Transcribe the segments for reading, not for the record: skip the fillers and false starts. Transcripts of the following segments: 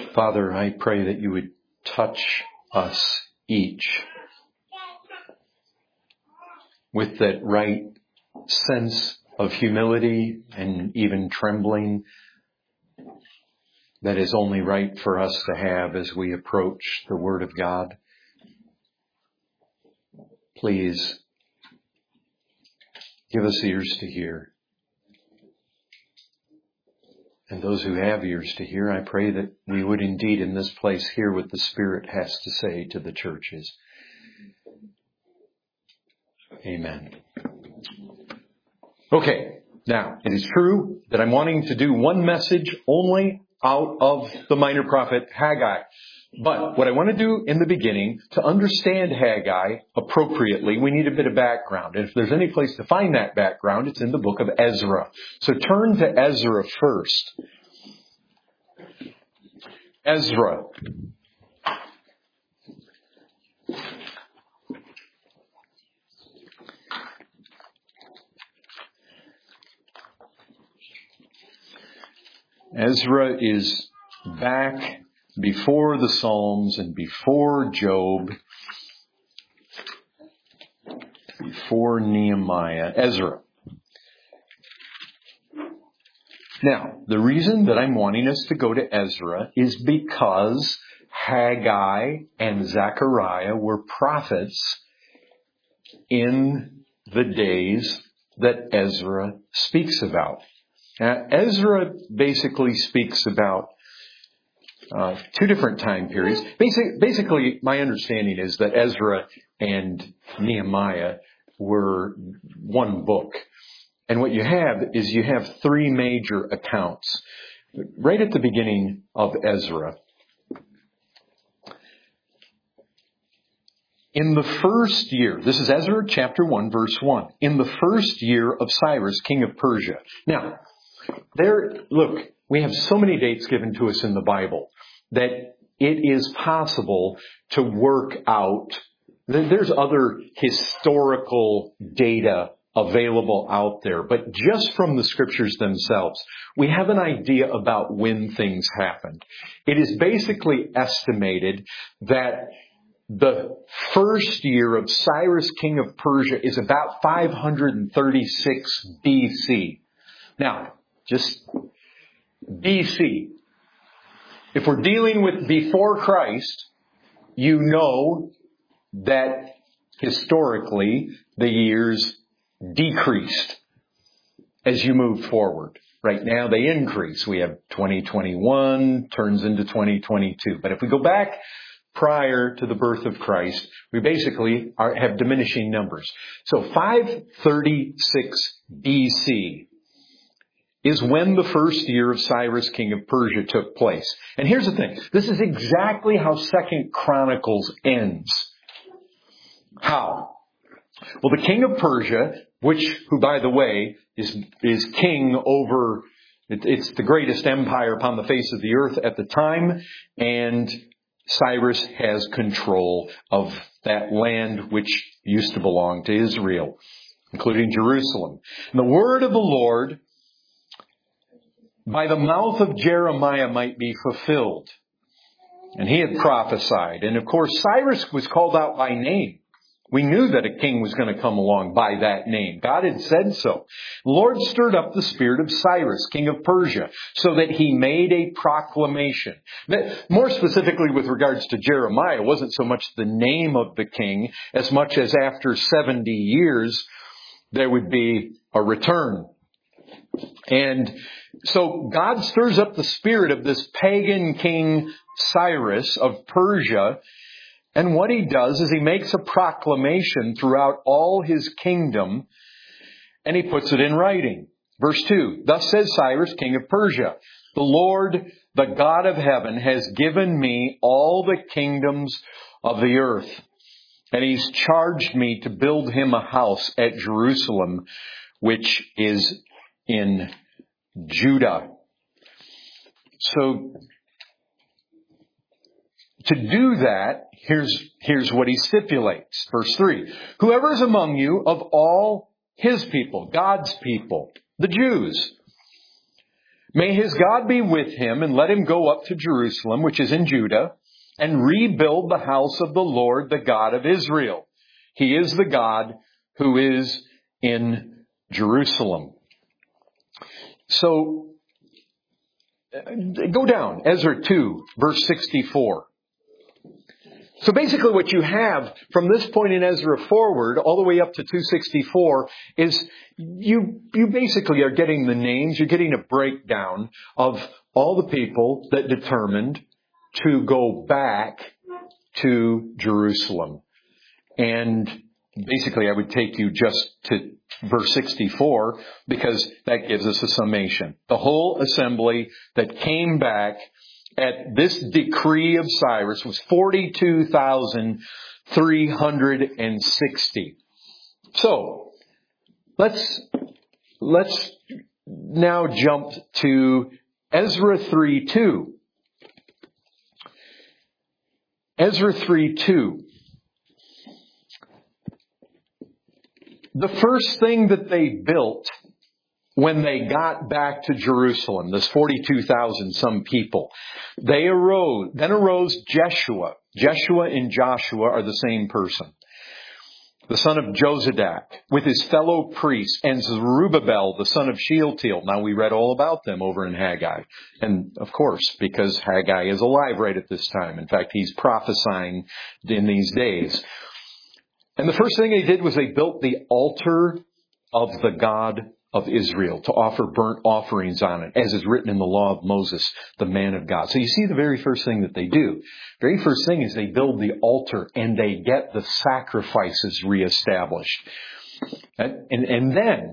Father, I pray that you would touch us each with that right sense of humility and even trembling that is only right for us to have as we approach the Word of God. Please give us ears to hear. And those who have ears to hear, I pray that we would indeed in this place hear what the Spirit has to say to the churches. Amen. Okay, now it is true that I'm wanting to do one message only out of the minor prophet Haggai. But what I want to do in the beginning, to understand Haggai appropriately, we need a bit of background. And if there's any place to find that background, it's in the book of Ezra. So turn to Ezra first. Ezra. Ezra is back before the Psalms and before Job, before Nehemiah. Ezra. Now, the reason that I'm wanting us to go to Ezra is because Haggai and Zechariah were prophets in the days that Ezra speaks about. Now, Ezra basically speaks about two different time periods. Basically, my understanding is that Ezra and Nehemiah were one book. And what you have is you have three major accounts. Right at the beginning of Ezra, in the first year, this is Ezra chapter 1, verse 1. In the first year of Cyrus, king of Persia. Now, look, we have so many dates given to us in the Bible that it is possible to work out. There's other historical data available out there, but just from the scriptures themselves, we have an idea about when things happened. It is basically estimated that the first year of Cyrus, king of Persia, is about 536 BC. Now, just BC. If we're dealing with before Christ, you know that historically the years decreased as you move forward. Right now they increase. We have 2021 turns into 2022. But if we go back prior to the birth of Christ, we basically have diminishing numbers. So 536 BC is when the first year of Cyrus, king of Persia, took place. And here's the thing. This is exactly how 2 Chronicles ends. How? Well, the king of Persia, who by the way is king over, it's the greatest empire upon the face of the earth at the time, and Cyrus has control of that land which used to belong to Israel, including Jerusalem. And the word of the Lord by the mouth of Jeremiah might be fulfilled. And he had prophesied. And of course, Cyrus was called out by name. We knew that a king was going to come along by that name. God had said so. The Lord stirred up the spirit of Cyrus, king of Persia, so that he made a proclamation. More specifically with regards to Jeremiah, it wasn't so much the name of the king as much as after 70 years, there would be a return. And so God stirs up the spirit of this pagan king Cyrus of Persia. And what he does is he makes a proclamation throughout all his kingdom, and he puts it in writing. Verse 2, thus says Cyrus, king of Persia, the Lord, the God of heaven, has given me all the kingdoms of the earth. And he's charged me to build him a house at Jerusalem, which is in Judah. So, to do that, here's what he stipulates. Verse 3. Whoever is among you of all his people, God's people, the Jews, May his God be with him, and let him go up to Jerusalem, which is in Judah, and rebuild the house of the Lord, the God of Israel. He is the God who is in Jerusalem. So, go down, Ezra 2, verse 64. So basically what you have from this point in Ezra forward, all the way up to 264, is you basically are getting the names, you're getting a breakdown of all the people that determined to go back to Jerusalem. And basically I would take you just to verse 64, because that gives us a summation. The whole assembly that came back at this decree of Cyrus was 42,360. So, let's now jump to Ezra 3:2. Ezra 3:2. The first thing that they built when they got back to Jerusalem, this 42,000 some people, then arose Jeshua. Jeshua and Joshua are the same person. The son of Jozadak, with his fellow priests, and Zerubbabel, the son of Shealtiel. Now we read all about them over in Haggai. And of course, because Haggai is alive right at this time. In fact, he's prophesying in these days. And the first thing they did was they built the altar of the God of Israel to offer burnt offerings on it, as is written in the law of Moses, the man of God. So you see the very first thing that they do. Very first thing is they build the altar and they get the sacrifices reestablished. And then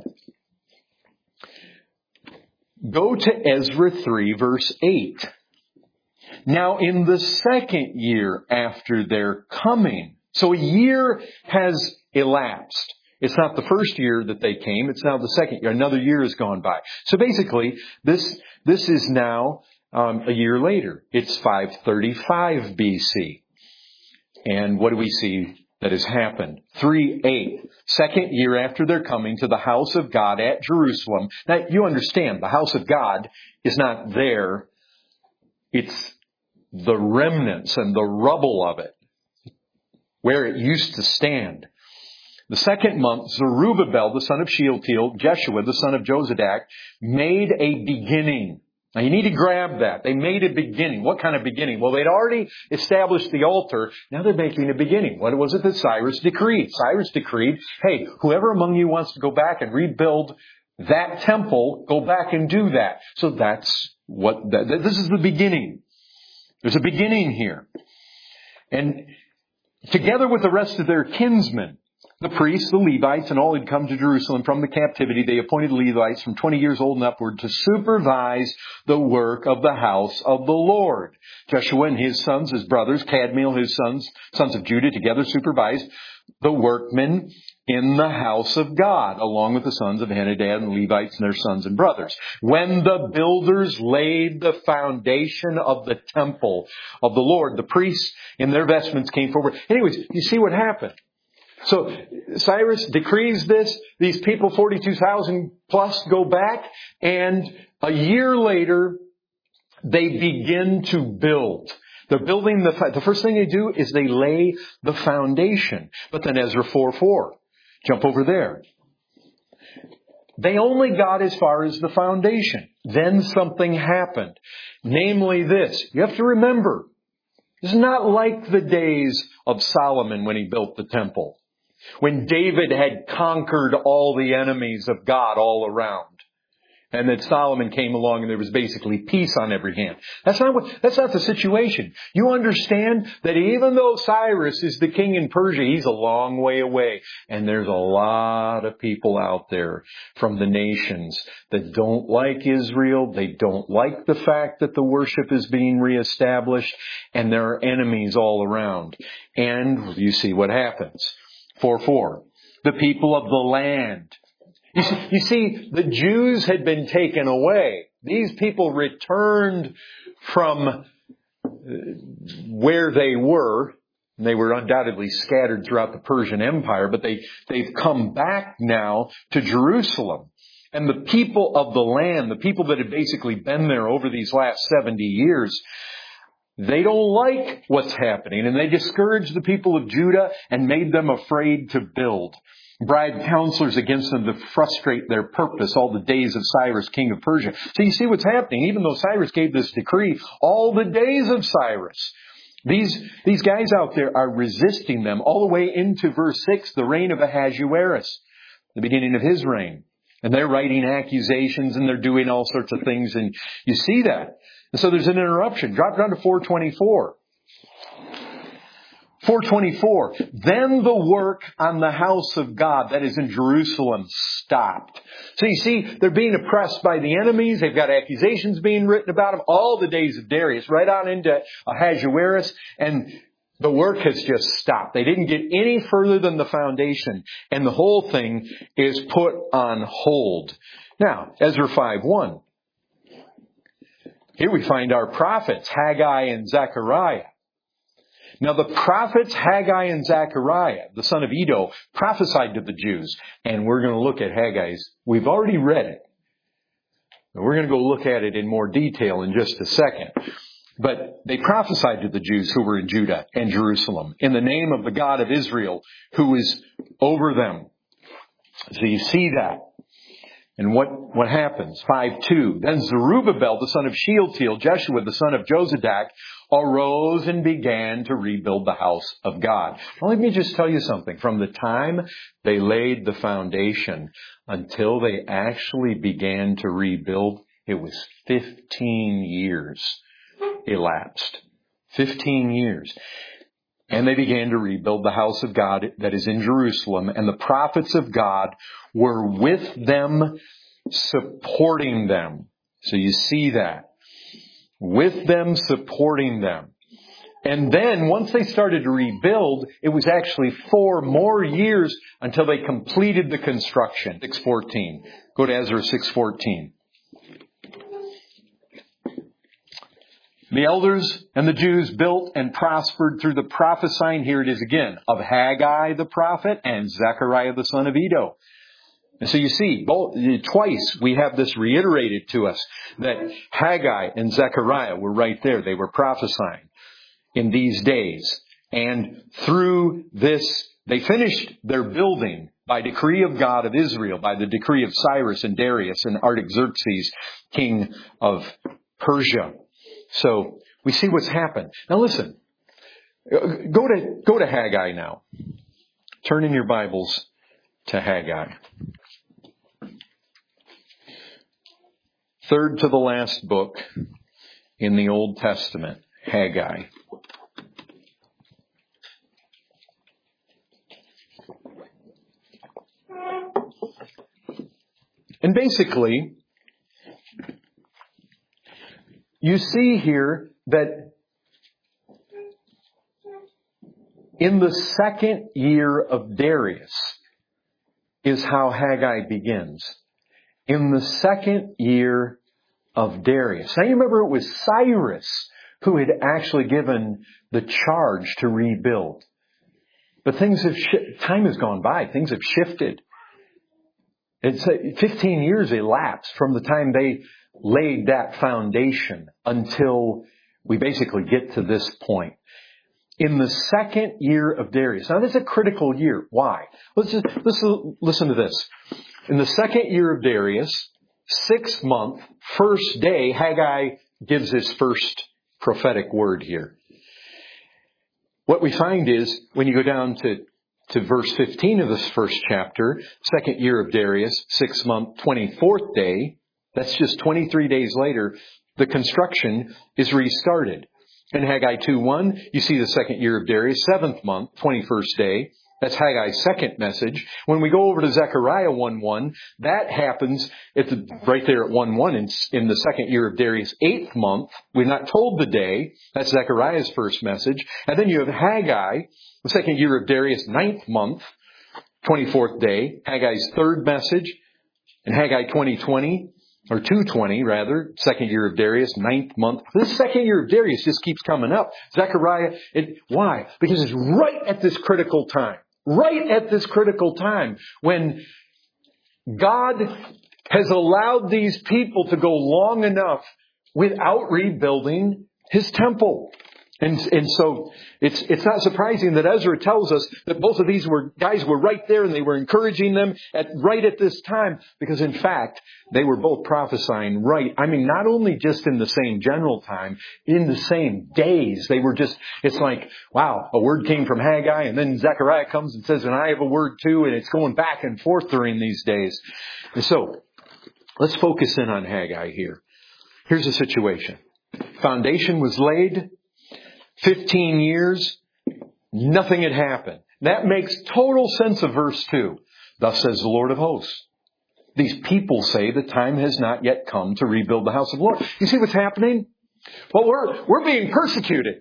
go to Ezra 3 verse 8. Now in the second year after their coming, so a year has elapsed. It's not the first year that they came. It's now the second year. Another year has gone by. So basically, this is now a year later. It's 535 BC. And what do we see that has happened? 3:8. Second year after their coming to the house of God at Jerusalem. Now, you understand, the house of God is not there. It's the remnants and the rubble of it, where it used to stand. The second month, Zerubbabel, the son of Shealtiel, Jeshua, the son of Jozadak, made a beginning. Now you need to grab that. They made a beginning. What kind of beginning? Well, they'd already established the altar. Now they're making a beginning. What was it that Cyrus decreed? Cyrus decreed, hey, whoever among you wants to go back and rebuild that temple, go back and do that. So that's this is the beginning. There's a beginning here. And together with the rest of their kinsmen, the priests, the Levites, and all had come to Jerusalem from the captivity, they appointed Levites from 20 years old and upward to supervise the work of the house of the Lord. Joshua and his sons, his brothers, Kadmiel, his sons of Judah, together supervised the workmen in the house of God, along with the sons of Henadad and Levites and their sons and brothers. When the builders laid the foundation of the temple of the Lord, the priests in their vestments came forward. Anyways, you see what happened. So Cyrus decrees this. These people, 42,000 plus, go back. And a year later, they begin to build. They're building the first thing they do is they lay the foundation. But then Ezra 4:4. Jump over there. They only got as far as the foundation. Then something happened. Namely this. You have to remember, this is not like the days of Solomon when he built the temple, when David had conquered all the enemies of God all around. And that Solomon came along and there was basically peace on every hand. That's not the situation. You understand that even though Cyrus is the king in Persia, he's a long way away. And there's a lot of people out there from the nations that don't like Israel. They don't like the fact that the worship is being reestablished. And there are enemies all around. And you see what happens. 4:4. The people of the land. You see, the Jews had been taken away. These people returned from where they were. And they were undoubtedly scattered throughout the Persian Empire, but they've come back now to Jerusalem. And the people of the land, the people that had basically been there over these last 70 years, they don't like what's happening. And they discouraged the people of Judah and made them afraid to build. Bribed counselors against them to frustrate their purpose all the days of Cyrus, king of Persia. So you see what's happening. Even though Cyrus gave this decree, all the days of Cyrus, these guys out there are resisting them all the way into verse 6, the reign of Ahasuerus, the beginning of his reign. And they're writing accusations and they're doing all sorts of things. And you see that. And so there's an interruption. Drop down to 424. 424. Then the work on the house of God that is in Jerusalem stopped. So you see, they're being oppressed by the enemies. They've got accusations being written about them all the days of Darius, right on into Ahasuerus. And the work has just stopped. They didn't get any further than the foundation. And the whole thing is put on hold. Now, Ezra 5:1. Here we find our prophets, Haggai and Zechariah. Now the prophets Haggai and Zechariah, the son of Iddo, prophesied to the Jews. And we're going to look at Haggai's. We've already read it. We're going to go look at it in more detail in just a second. But they prophesied to the Jews who were in Judah and Jerusalem in the name of the God of Israel who is over them. So you see that. And what happens? 5:2. Then Zerubbabel, the son of Shealtiel, Jeshua, the son of Jozadak, arose and began to rebuild the house of God. Now let me just tell you something. From the time they laid the foundation until they actually began to rebuild, it was 15 years elapsed. 15 years. And they began to rebuild the house of God that is in Jerusalem. And the prophets of God were with them, supporting them. So you see that. With them, supporting them. And then once they started to rebuild, it was actually 4 more years until they completed the construction. 6:14. Go to Ezra 6:14. The elders and the Jews built and prospered through the prophesying, here it is again, of Haggai the prophet and Zechariah the son of Iddo. And so you see, twice we have this reiterated to us that Haggai and Zechariah were right there. They were prophesying in these days. And through this, they finished their building by decree of God of Israel, by the decree of Cyrus and Darius and Artaxerxes, king of Persia. So we see what's happened. Now listen, go to Haggai now. Turn in your Bibles to Haggai. Third to the last book in the Old Testament, Haggai. And basically, you see here that in the second year of Darius is how Haggai begins. In the second year of Darius. Now you remember it was Cyrus who had actually given the charge to rebuild. But time has gone by. Things have shifted. It's 15 years elapsed from the time they laid that foundation until we basically get to this point. In the second year of Darius. Now this is a critical year. Why? Let's listen to this. In the second year of Darius, 6th month, first day, Haggai gives his first prophetic word here. What we find is, when you go down to verse 15 of this first chapter, 2nd year of Darius, 6th month, 24th day, that's just 23 days later, the construction is restarted. In Haggai 2:1, you see the 2nd year of Darius, 7th month, 21st day. That's Haggai's second message. When we go over to Zechariah 1:1, that happens right there at 1:1 in the 2nd year of Darius, 8th month. We're not told the day. That's Zechariah's first message. And then you have Haggai, the 2nd year of Darius, 9th month, 24th day. Haggai's third message. And Haggai 2:20 rather, 2nd year of Darius, 9th month. This 2nd year of Darius just keeps coming up. Zechariah, why? Because it's right at this critical time. Right at this critical time when God has allowed these people to go long enough without rebuilding His temple. And so it's not surprising that Ezra tells us that both of these guys were right there and they were encouraging them right at this time, because in fact they were both prophesying right. I mean, not only just in the same general time, in the same days. They were just, it's like, wow, a word came from Haggai and then Zechariah comes and says, and I have a word too, and it's going back and forth during these days. And so let's focus in on Haggai here. Here's the situation. Foundation was laid. 15 years, nothing had happened. That makes total sense of verse 2. Thus says the Lord of hosts. These people say the time has not yet come to rebuild the house of the Lord. You see what's happening? Well, we're being persecuted.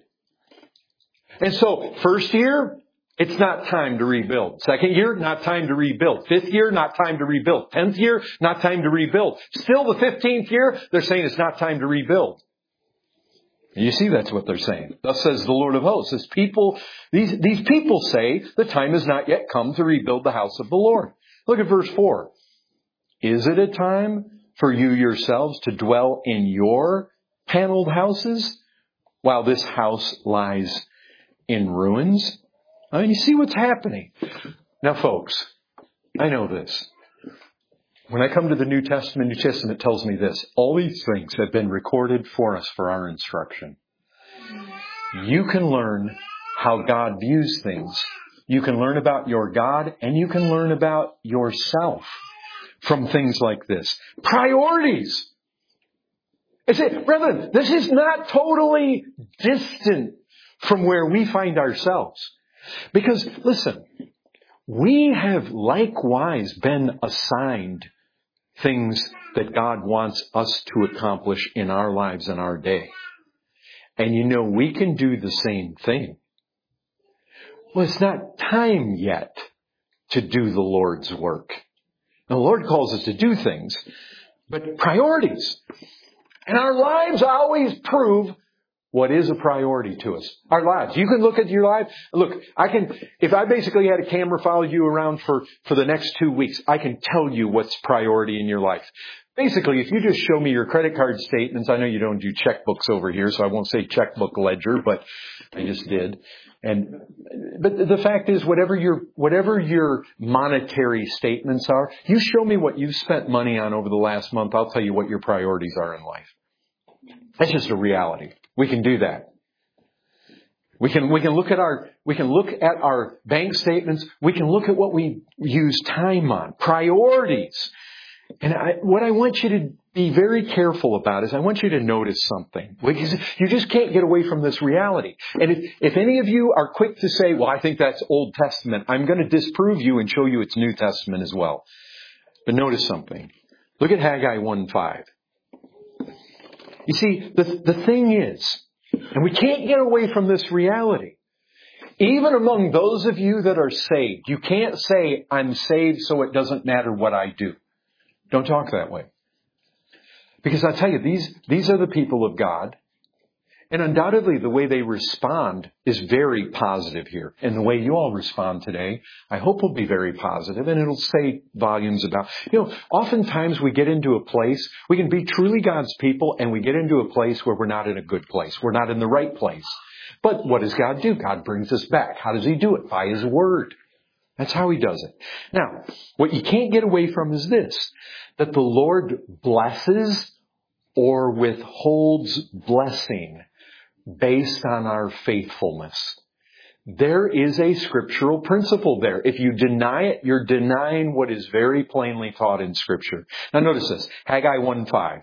And so, first year, it's not time to rebuild. Second year, not time to rebuild. Fifth year, not time to rebuild. 10th year, not time to rebuild. Still the 15th year, they're saying it's not time to rebuild. You see, that's what they're saying. Thus says the Lord of hosts. These people say the time has not yet come to rebuild the house of the Lord. Look at verse 4. Is it a time for you yourselves to dwell in your paneled houses while this house lies in ruins? I mean, you see what's happening. Now, folks, I know this. When I come to the New Testament tells me this. All these things have been recorded for us for our instruction. You can learn how God views things. You can learn about your God, and you can learn about yourself from things like this. Priorities. Brethren, this is not totally distant from where we find ourselves. Because, listen, we have likewise been assigned things that God wants us to accomplish in our lives and our day. And you know, we can do the same thing. Well, it's not time yet to do the Lord's work. Now, the Lord calls us to do things, but priorities. And our lives always prove what is a priority to us. Our lives. You can look at your life. Look, if I basically had a camera follow you around for the next 2 weeks, I can tell you what's priority in your life. Basically, if you just show me your credit card statements, I know you don't do checkbooks over here, so I won't say checkbook ledger, but I just did. But the fact is, whatever your monetary statements are, you show me what you've spent money on over the last month, I'll tell you what your priorities are in life. That's just a reality. We can do that. We can look at our bank statements. We can look at what we use time on. Priorities. And what I want you to be very careful about is I want you to notice something. Because you just can't get away from this reality. And if any of you are quick to say, well, I think that's Old Testament, I'm going to disprove you and show you it's New Testament as well. But notice something. Look at Haggai 1:5. You see, the thing is, and we can't get away from this reality, even among those of you that are saved, you can't say, I'm saved so it doesn't matter what I do. Don't talk that way. Because I tell you, these are the people of God. And undoubtedly the way they respond is very positive here. And the way you all respond today, I hope will be very positive, and it'll say volumes about, oftentimes we get into a place, we can be truly God's people, and we get into a place where we're not in a good place. We're not in the right place. But what does God do? God brings us back. How does He do it? By His Word. That's how He does it. Now, what you can't get away from is this, that the Lord blesses or withholds blessing based on our faithfulness. There is a scriptural principle there. If you deny it, you're denying what is very plainly taught in Scripture. Now notice this, Haggai 1:5.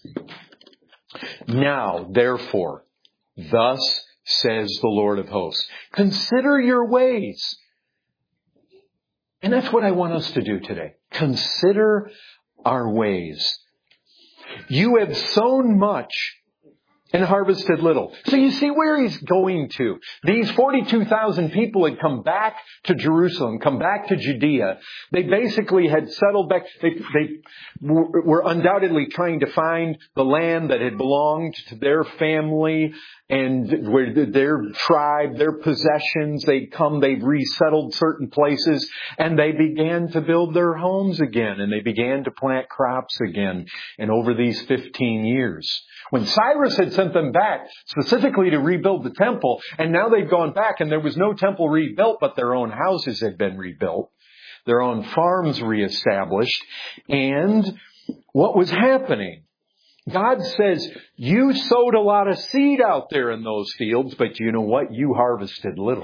Now, therefore, thus says the Lord of hosts, consider your ways. And that's what I want us to do today. Consider our ways. You have sown much and harvested little. So you see where he's going to. These 42,000 people had come back to Jerusalem, come back to Judea. They basically had settled back. They were undoubtedly trying to find the land that had belonged to their family and where their tribe, their possessions. They'd resettled certain places, and they began to build their homes again, and they began to plant crops again. And over these 15 years, when Cyrus had sent them back specifically to rebuild the temple, and now they've gone back and there was no temple rebuilt, but their own houses had been rebuilt, their own farms reestablished. And what was happening? God says, you sowed a lot of seed out there in those fields, but you know what? You harvested little.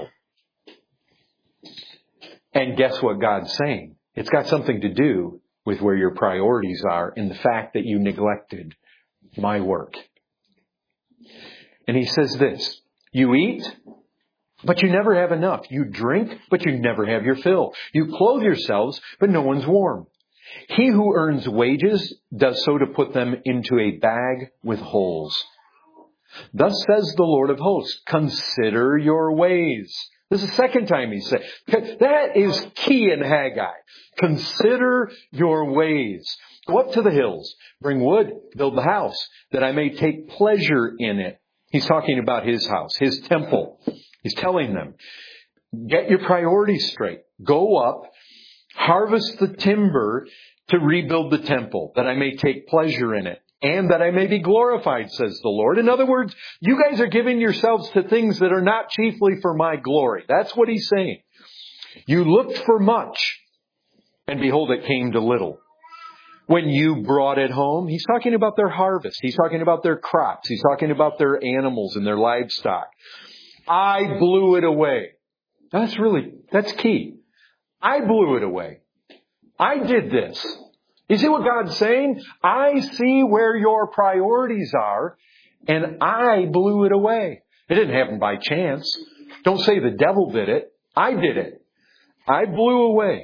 And guess what God's saying? It's got something to do with where your priorities are in the fact that you neglected my work. And he says this, you eat, but you never have enough. You drink, but you never have your fill. You clothe yourselves, but no one's warm. He who earns wages does so to put them into a bag with holes. Thus says the Lord of hosts, consider your ways. This is the second time he said. That is key in Haggai. Consider your ways. Go up to the hills, bring wood, build the house, that I may take pleasure in it. He's talking about his house, his temple. He's telling them, get your priorities straight. Go up, harvest the timber to rebuild the temple, that I may take pleasure in it, and that I may be glorified, says the Lord. In other words, you guys are giving yourselves to things that are not chiefly for my glory. That's what he's saying. You looked for much, and behold, it came to little. When you brought it home, he's talking about their harvest. He's talking about their crops. He's talking about their animals and their livestock. I blew it away. That's key. I blew it away. I did this. You see what God's saying? I see where your priorities are, and I blew it away. It didn't happen by chance. Don't say the devil did it. I did it. I blew away.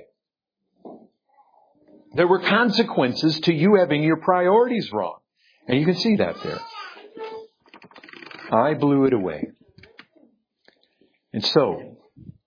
There were consequences to you having your priorities wrong. And you can see that there. I blew it away. And so,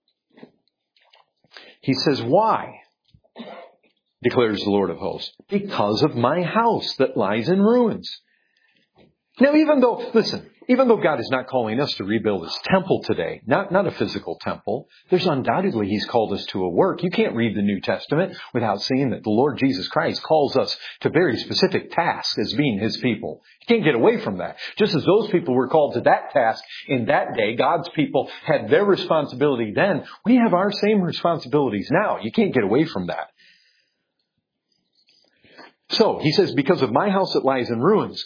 he says, why? Declares the Lord of hosts. Because of my house that lies in ruins. Now, even though God is not calling us to rebuild his temple today, not a physical temple, there's undoubtedly he's called us to a work. You can't read the New Testament without seeing that the Lord Jesus Christ calls us to very specific tasks as being his people. You can't get away from that. Just as those people were called to that task in that day, God's people had their responsibility then. We have our same responsibilities now. You can't get away from that. So, he says, because of my house that lies in ruins,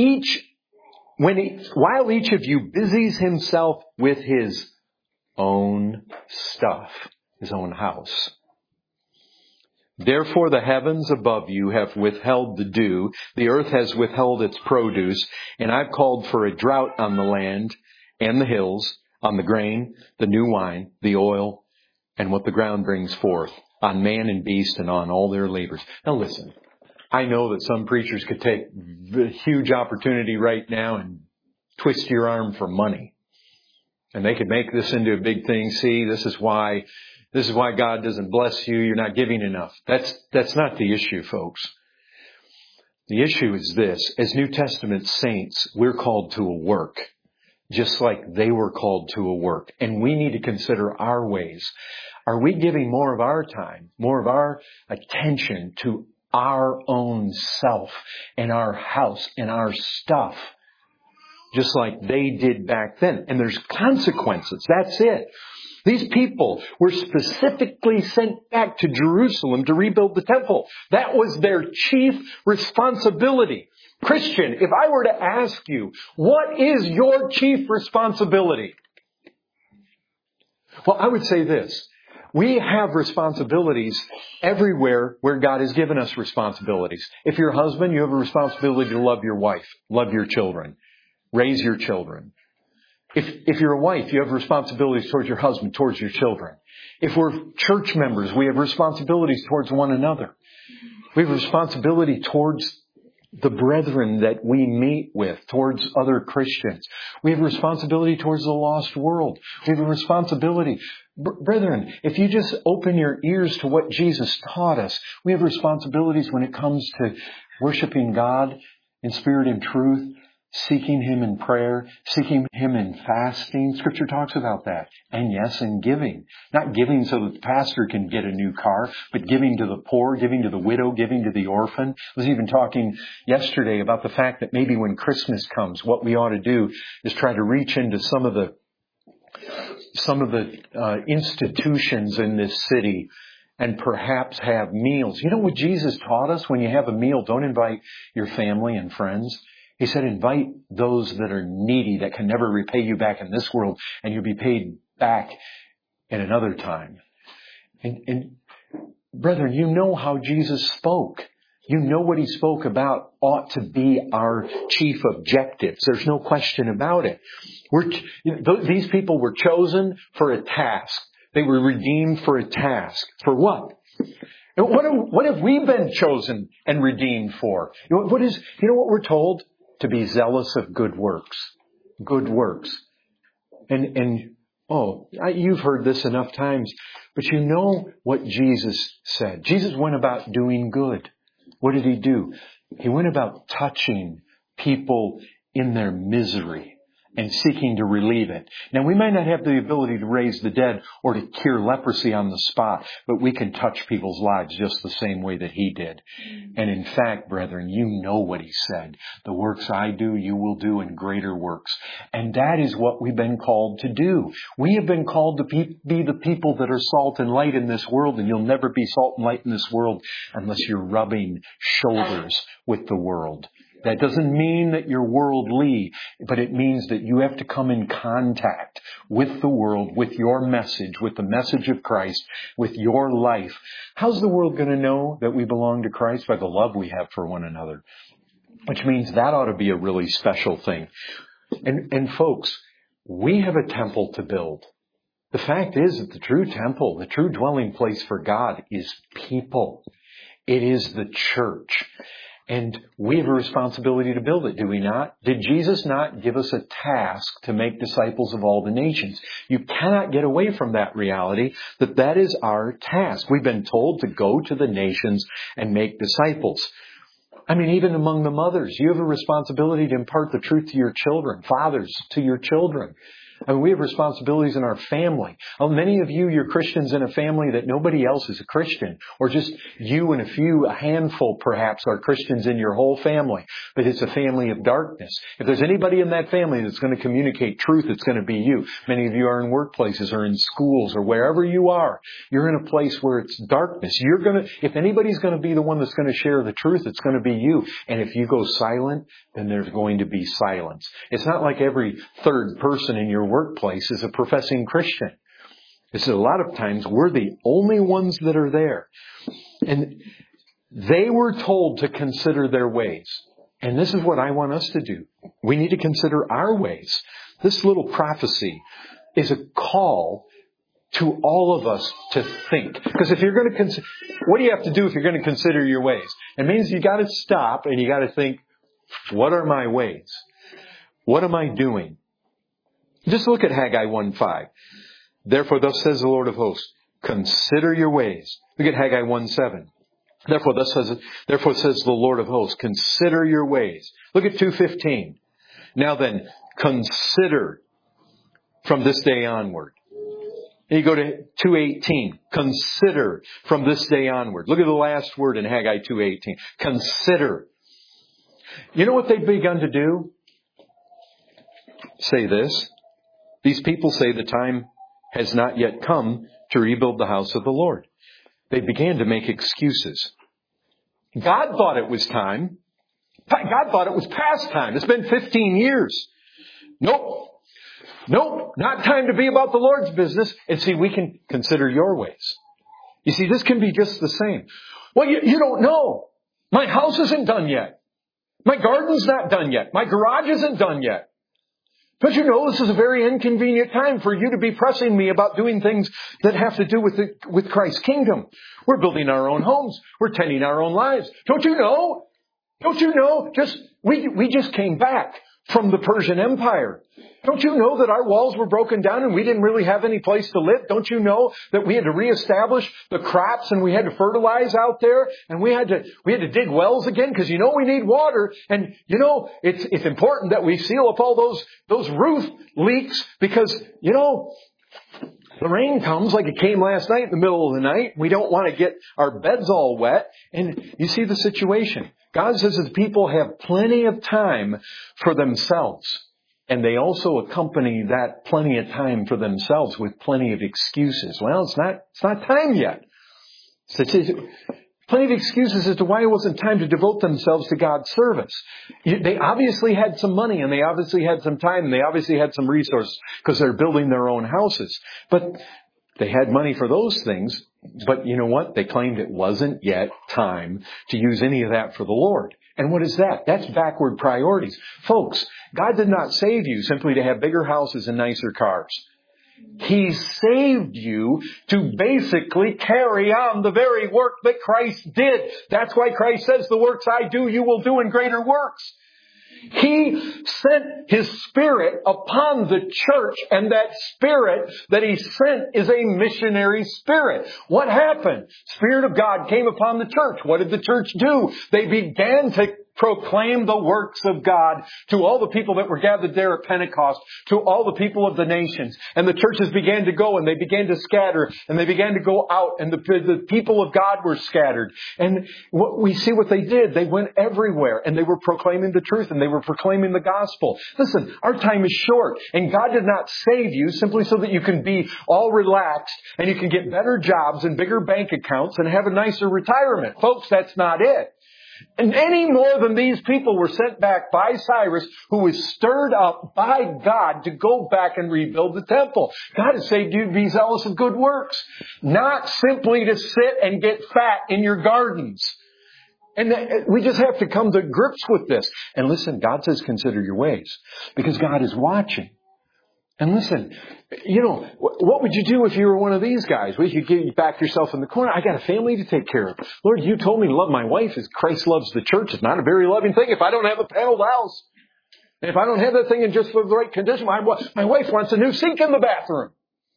while each of you busies himself with his own stuff, his own house. Therefore the heavens above you have withheld the dew, the earth has withheld its produce, and I've called for a drought on the land and the hills, on the grain, the new wine, the oil, and what the ground brings forth, on man and beast and on all their labors. Now listen. I know that some preachers could take a huge opportunity right now and twist your arm for money. And they could make this into a big thing. See, this is why God doesn't bless you. You're not giving enough. That's not the issue, folks. The issue is this. As New Testament saints, we're called to a work, just like they were called to a work. And we need to consider our ways. Are we giving more of our time, more of our attention to our own self and our house and our stuff, just like they did back then? And there's consequences. That's it. These people were specifically sent back to Jerusalem to rebuild the temple. That was their chief responsibility. Christian, if I were to ask you, what is your chief responsibility? Well, I would say this. We have responsibilities everywhere where God has given us responsibilities. If you're a husband, you have a responsibility to love your wife, love your children, raise your children. If you're a wife, you have responsibilities towards your husband, towards your children. If we're church members, we have responsibilities towards one another. We have responsibility towards the brethren that we meet with, towards other Christians. We have a responsibility towards the lost world. We have a responsibility. Brethren, if you just open your ears to what Jesus taught us, we have responsibilities when it comes to worshiping God in spirit and truth, seeking Him in prayer, seeking Him in fasting. Scripture talks about that. And yes, in giving. Not giving so that the pastor can get a new car, but giving to the poor, giving to the widow, giving to the orphan. I was even talking yesterday about the fact that maybe when Christmas comes, what we ought to do is try to reach into some of the institutions in this city and perhaps have meals. You know what Jesus taught us? When you have a meal, don't invite your family and friends. He said, invite those that are needy, that can never repay you back in this world, and you'll be paid back in another time. And brethren, you know how Jesus spoke. You know what He spoke about ought to be our chief objectives. There's no question about it. These people were chosen for a task. They were redeemed for a task. For what? What have we been chosen and redeemed for? You know what we're told? To be zealous of good works. Good works. You've heard this enough times, but you know what Jesus said. Jesus went about doing good. What did He do? He went about touching people in their misery and seeking to relieve it. Now, we might not have the ability to raise the dead or to cure leprosy on the spot, but we can touch people's lives just the same way that He did. And in fact, brethren, you know what He said. The works I do, you will do, and greater works. And that is what we've been called to do. We have been called to be the people that are salt and light in this world, and you'll never be salt and light in this world unless you're rubbing shoulders with the world. That doesn't mean that you're worldly, but it means that you have to come in contact with the world, with your message, with the message of Christ, with your life. How's the world going to know that we belong to Christ? By the love we have for one another. Which means that ought to be a really special thing. And folks, we have a temple to build. The fact is that the true temple, the true dwelling place for God is people. It is the church. And we have a responsibility to build it, do we not? Did Jesus not give us a task to make disciples of all the nations? You cannot get away from that reality, that is our task. We've been told to go to the nations and make disciples. I mean, even among the mothers, you have a responsibility to impart the truth to your children. Fathers, to your children. I mean, we have responsibilities in our family. Many of you, you're Christians in a family that nobody else is a Christian. Or just you and a handful perhaps are Christians in your whole family. But it's a family of darkness. If there's anybody in that family that's going to communicate truth, it's going to be you. Many of you are in workplaces or in schools or wherever you are. You're in a place where it's darkness. If anybody's going to be the one that's going to share the truth, it's going to be you. And if you go silent, then there's going to be silence. It's not like every third person in your workplace is a professing Christian. It's a lot of times we're the only ones that are there. And they were told to consider their ways. And this is what I want us to do. We need to consider our ways. This little prophecy is a call to all of us to think. Because if you're going to what do you have to do if you're going to consider your ways? It means you got to stop and you got to think, what are my ways? What am I doing? Just look at Haggai 1:5. Therefore, thus says the Lord of hosts, consider your ways. Look at Haggai 1:7. Therefore says the Lord of hosts, consider your ways. Look at 2:15. Now then, consider from this day onward. And you go to 2:18. Consider from this day onward. Look at the last word in Haggai 2:18. Consider. You know what they've begun to do? Say this. These people say the time has not yet come to rebuild the house of the Lord. They began to make excuses. God thought it was time. God thought it was past time. It's been 15 years. Nope, not time to be about the Lord's business. And see, we can consider your ways. You see, this can be just the same. Well, you don't know. My house isn't done yet. My garden's not done yet. My garage isn't done yet. Don't you know this is a very inconvenient time for you to be pressing me about doing things that have to do with Christ's kingdom? We're building our own homes. We're tending our own lives. Don't you know? Don't you know, we just came back from the Persian Empire. Don't you know that our walls were broken down and we didn't really have any place to live? Don't you know that we had to reestablish the crops and we had to fertilize out there and we had to dig wells again because you know we need water and you know it's important that we seal up all those roof leaks because you know the rain comes like it came last night in the middle of the night. We don't want to get our beds all wet. And you see the situation. God says his people have plenty of time for themselves. And they also accompany that plenty of time for themselves with plenty of excuses. Well, it's not time yet. Plenty of excuses as to why it wasn't time to devote themselves to God's service. They obviously had some money and they obviously had some time and they obviously had some resources because they're building their own houses. But they had money for those things. But you know what? They claimed it wasn't yet time to use any of that for the Lord. And what is that? That's backward priorities. Folks, God did not save you simply to have bigger houses and nicer cars. He saved you to basically carry on the very work that Christ did. That's why Christ says, the works I do, you will do in greater works. He sent His Spirit upon the church, and that Spirit that He sent is a missionary Spirit. What happened? Spirit of God came upon the church. What did the church do? They began to proclaim the works of God to all the people that were gathered there at Pentecost, to all the people of the nations. And the churches began to go and they began to scatter and they began to go out and the people of God were scattered. And we see what they did. They went everywhere and they were proclaiming the truth and they were proclaiming the gospel. Listen, our time is short and God did not save you simply so that you can be all relaxed and you can get better jobs and bigger bank accounts and have a nicer retirement. Folks, that's not it. And any more than these people were sent back by Cyrus, who was stirred up by God to go back and rebuild the temple. God has saved you to be zealous of good works, not simply to sit and get fat in your gardens. And we just have to come to grips with this. And listen, God says consider your ways, because God is watching. And listen, you know, what would you do if you were one of these guys? Well, you could back yourself in the corner. I got a family to take care of. Lord, you told me to love my wife as Christ loves the church. It's not a very loving thing if I don't have a paneled house. And if I don't have that thing in just the right condition, my wife wants a new sink in the bathroom.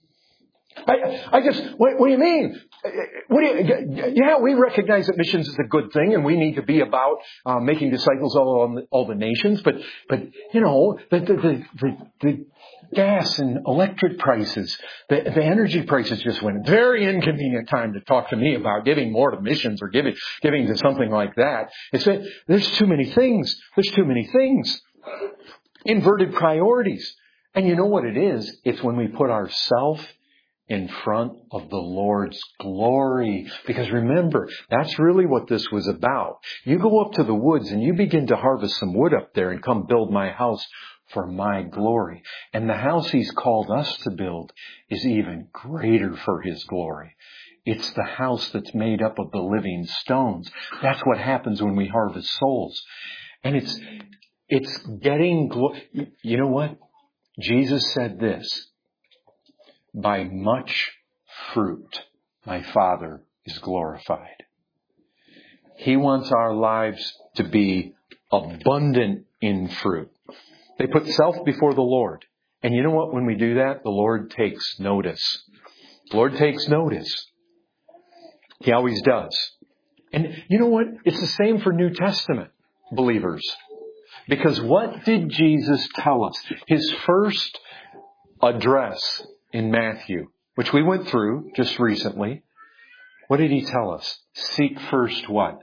What do you mean? Yeah, we recognize that missions is a good thing and we need to be about making disciples all the nations. But you know, the gas and electric prices, the energy prices just went. Very inconvenient time to talk to me about giving more to missions or giving to something like that. There's too many things. There's too many things. Inverted priorities. And you know what it is? It's when we put ourselves in front of the Lord's glory. Because remember, that's really what this was about. You go up to the woods and you begin to harvest some wood up there and come build my house for my glory. And the house He's called us to build is even greater for His glory. It's the house that's made up of the living stones. That's what happens when we harvest souls. And it's getting glory. You know what? Jesus said this, by much fruit my Father is glorified. He wants our lives to be abundant in fruit. They put self before the Lord. And you know what? When we do that, the Lord takes notice. The Lord takes notice. He always does. And you know what? It's the same for New Testament believers. Because what did Jesus tell us? His first address in Matthew, which we went through just recently, what did He tell us? Seek first what?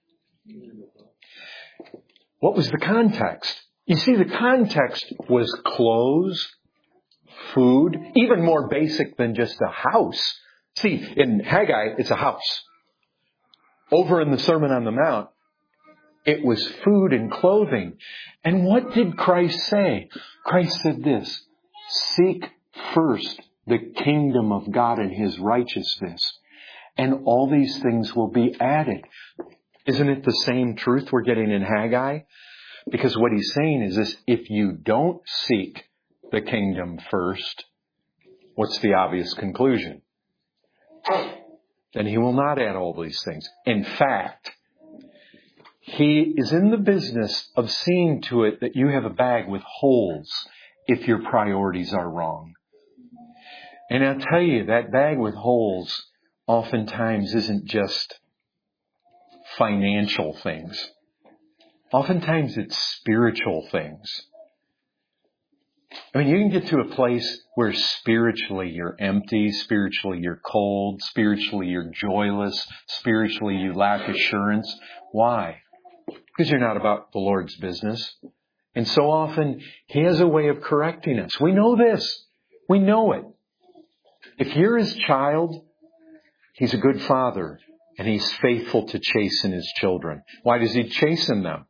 What was the context? You see, the context was clothes, food, even more basic than just a house. See, in Haggai, it's a house. Over in the Sermon on the Mount, it was food and clothing. And what did Christ say? Christ said this, seek first the kingdom of God and His righteousness, and all these things will be added. Isn't it the same truth we're getting in Haggai? Because what he's saying is this, if you don't seek the kingdom first, what's the obvious conclusion? Then He will not add all these things. In fact, He is in the business of seeing to it that you have a bag with holes if your priorities are wrong. And I'll tell you, that bag with holes oftentimes isn't just financial things. Oftentimes it's spiritual things. I mean, you can get to a place where spiritually you're empty, spiritually you're cold, spiritually you're joyless, spiritually you lack assurance. Why? Because you're not about the Lord's business. And so often, He has a way of correcting us. We know this. We know it. If you're His child, He's a good Father, and He's faithful to chasten His children. Why does He chasten them?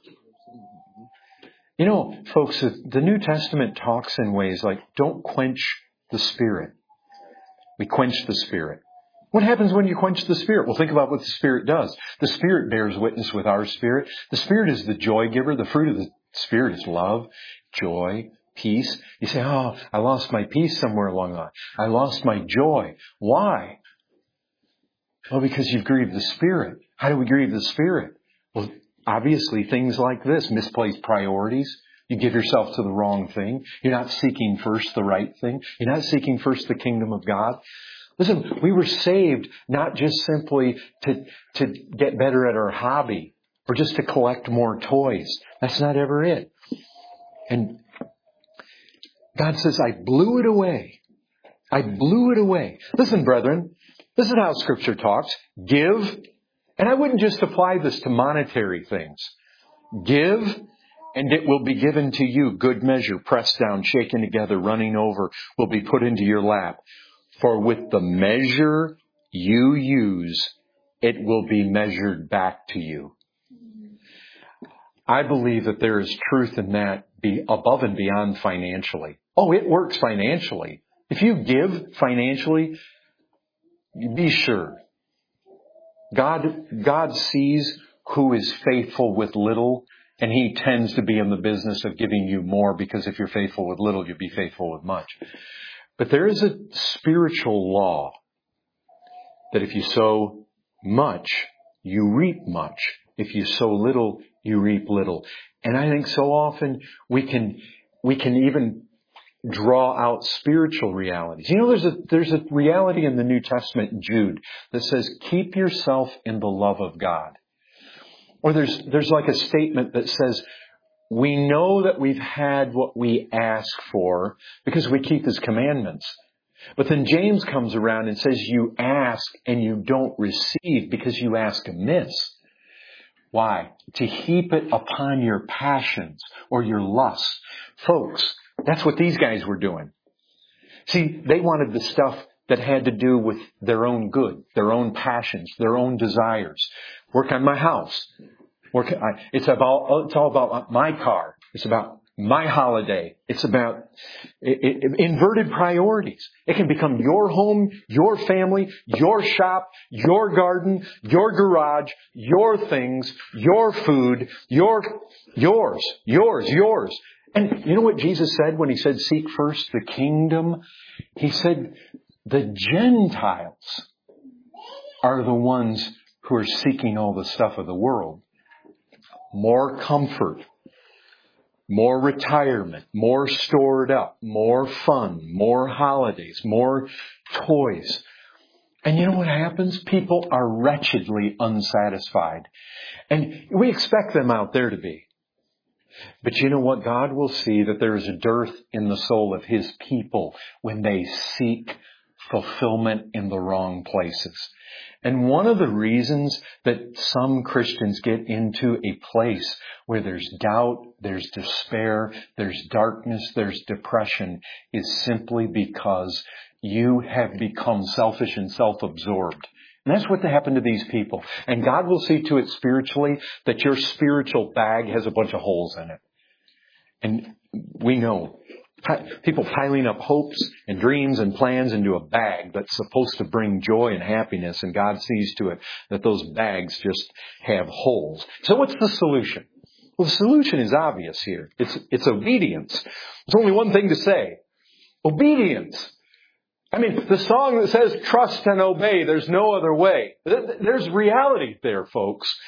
You know, folks, the New Testament talks in ways like, don't quench the Spirit. We quench the Spirit. What happens when you quench the Spirit? Well, think about what the Spirit does. The Spirit bears witness with our spirit. The Spirit is the joy giver. The fruit of the Spirit is love, joy, peace. You say, oh, I lost my peace somewhere along the line. I lost my joy. Why? Well, because you've grieved the Spirit. How do we grieve the Spirit? Well, obviously things like this, misplaced priorities. You give yourself to the wrong thing. You're not seeking first the right thing. You're not seeking first the kingdom of God. Listen, we were saved not just simply to get better at our hobby or just to collect more toys. That's not ever it. And God says, I blew it away. I blew it away. Listen, brethren, this is how Scripture talks. Give. And I wouldn't just apply this to monetary things. Give, and it will be given to you. Good measure, pressed down, shaken together, running over, will be put into your lap. For with the measure you use, it will be measured back to you. I believe that there is truth in that above and beyond financially. Oh, it works financially. If you give financially, be sure. God sees who is faithful with little, and He tends to be in the business of giving you more, because if you're faithful with little, you'll be faithful with much. But there is a spiritual law that if you sow much, you reap much. If you sow little, you reap little. And I think so often we can even draw out spiritual realities. You know, there's a reality in the New Testament in Jude that says, keep yourself in the love of God. Or there's like a statement that says, we know that we've had what we ask for because we keep His commandments. But then James comes around and says, you ask and you don't receive because you ask amiss. Why? To heap it upon your passions or your lusts. Folks, that's what these guys were doing. See, they wanted the stuff that had to do with their own good, their own passions, their own desires. Work on my house. It's all about my car. It's about my holiday. It's about inverted priorities. It can become your home, your family, your shop, your garden, your garage, your things, your food, yours. And you know what Jesus said when He said, seek first the kingdom? He said, the Gentiles are the ones who are seeking all the stuff of the world. More comfort, more retirement, more stored up, more fun, more holidays, more toys. And you know what happens? People are wretchedly unsatisfied. And we expect them out there to be. But you know what? God will see that there is a dearth in the soul of His people when they seek fulfillment in the wrong places. And one of the reasons that some Christians get into a place where there's doubt, there's despair, there's darkness, there's depression is simply because you have become selfish and self-absorbed. And that's what happened to these people. And God will see to it spiritually that your spiritual bag has a bunch of holes in it. And we know people piling up hopes and dreams and plans into a bag that's supposed to bring joy and happiness, and God sees to it that those bags just have holes. So what's the solution? Well, the solution is obvious here. It's obedience. There's only one thing to say. Obedience. I mean, the song that says, trust and obey, there's no other way. There's reality there, folks.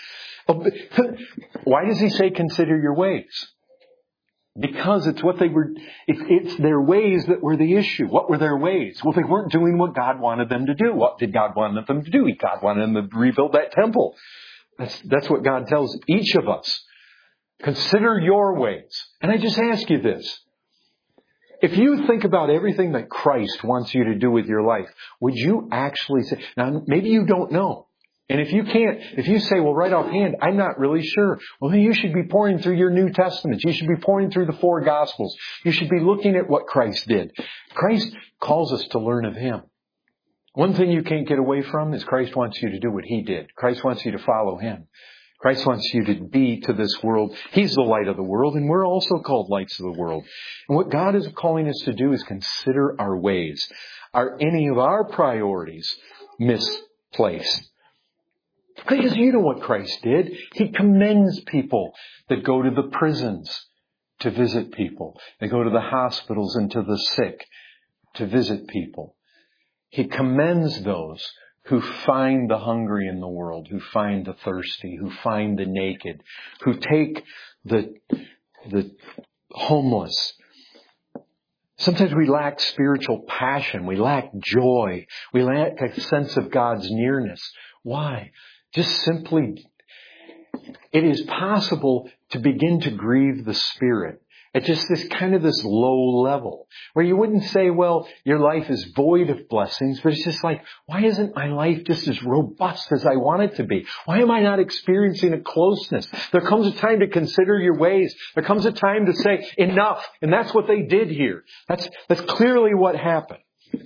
Why does he say consider your ways? Because it's their ways that were the issue. What were their ways? Well, they weren't doing what God wanted them to do. What did God want them to do? God wanted them to rebuild that temple. That's what God tells each of us. Consider your ways. And I just ask you this. If you think about everything that Christ wants you to do with your life, would you actually say, now maybe you don't know. And if you say, well, right offhand, I'm not really sure. Well, then you should be pouring through your New Testaments. You should be pouring through the 4 Gospels. You should be looking at what Christ did. Christ calls us to learn of Him. One thing you can't get away from is Christ wants you to do what He did. Christ wants you to follow Him. Christ wants you to be to this world. He's the light of the world, and we're also called lights of the world. And what God is calling us to do is consider our ways. Are any of our priorities misplaced? Because you know what Christ did. He commends people that go to the prisons to visit people. They go to the hospitals and to the sick to visit people. He commends those who find the hungry in the world, who find the thirsty, who find the naked, who take the homeless. Sometimes we lack spiritual passion. We lack joy. We lack a sense of God's nearness. Why? Just simply, it is possible to begin to grieve the Spirit at just this low level where you wouldn't say, well, your life is void of blessings, but it's just like, why isn't my life just as robust as I want it to be? Why am I not experiencing a closeness? There comes a time to consider your ways. There comes a time to say enough. And that's what they did here. That's clearly what happened.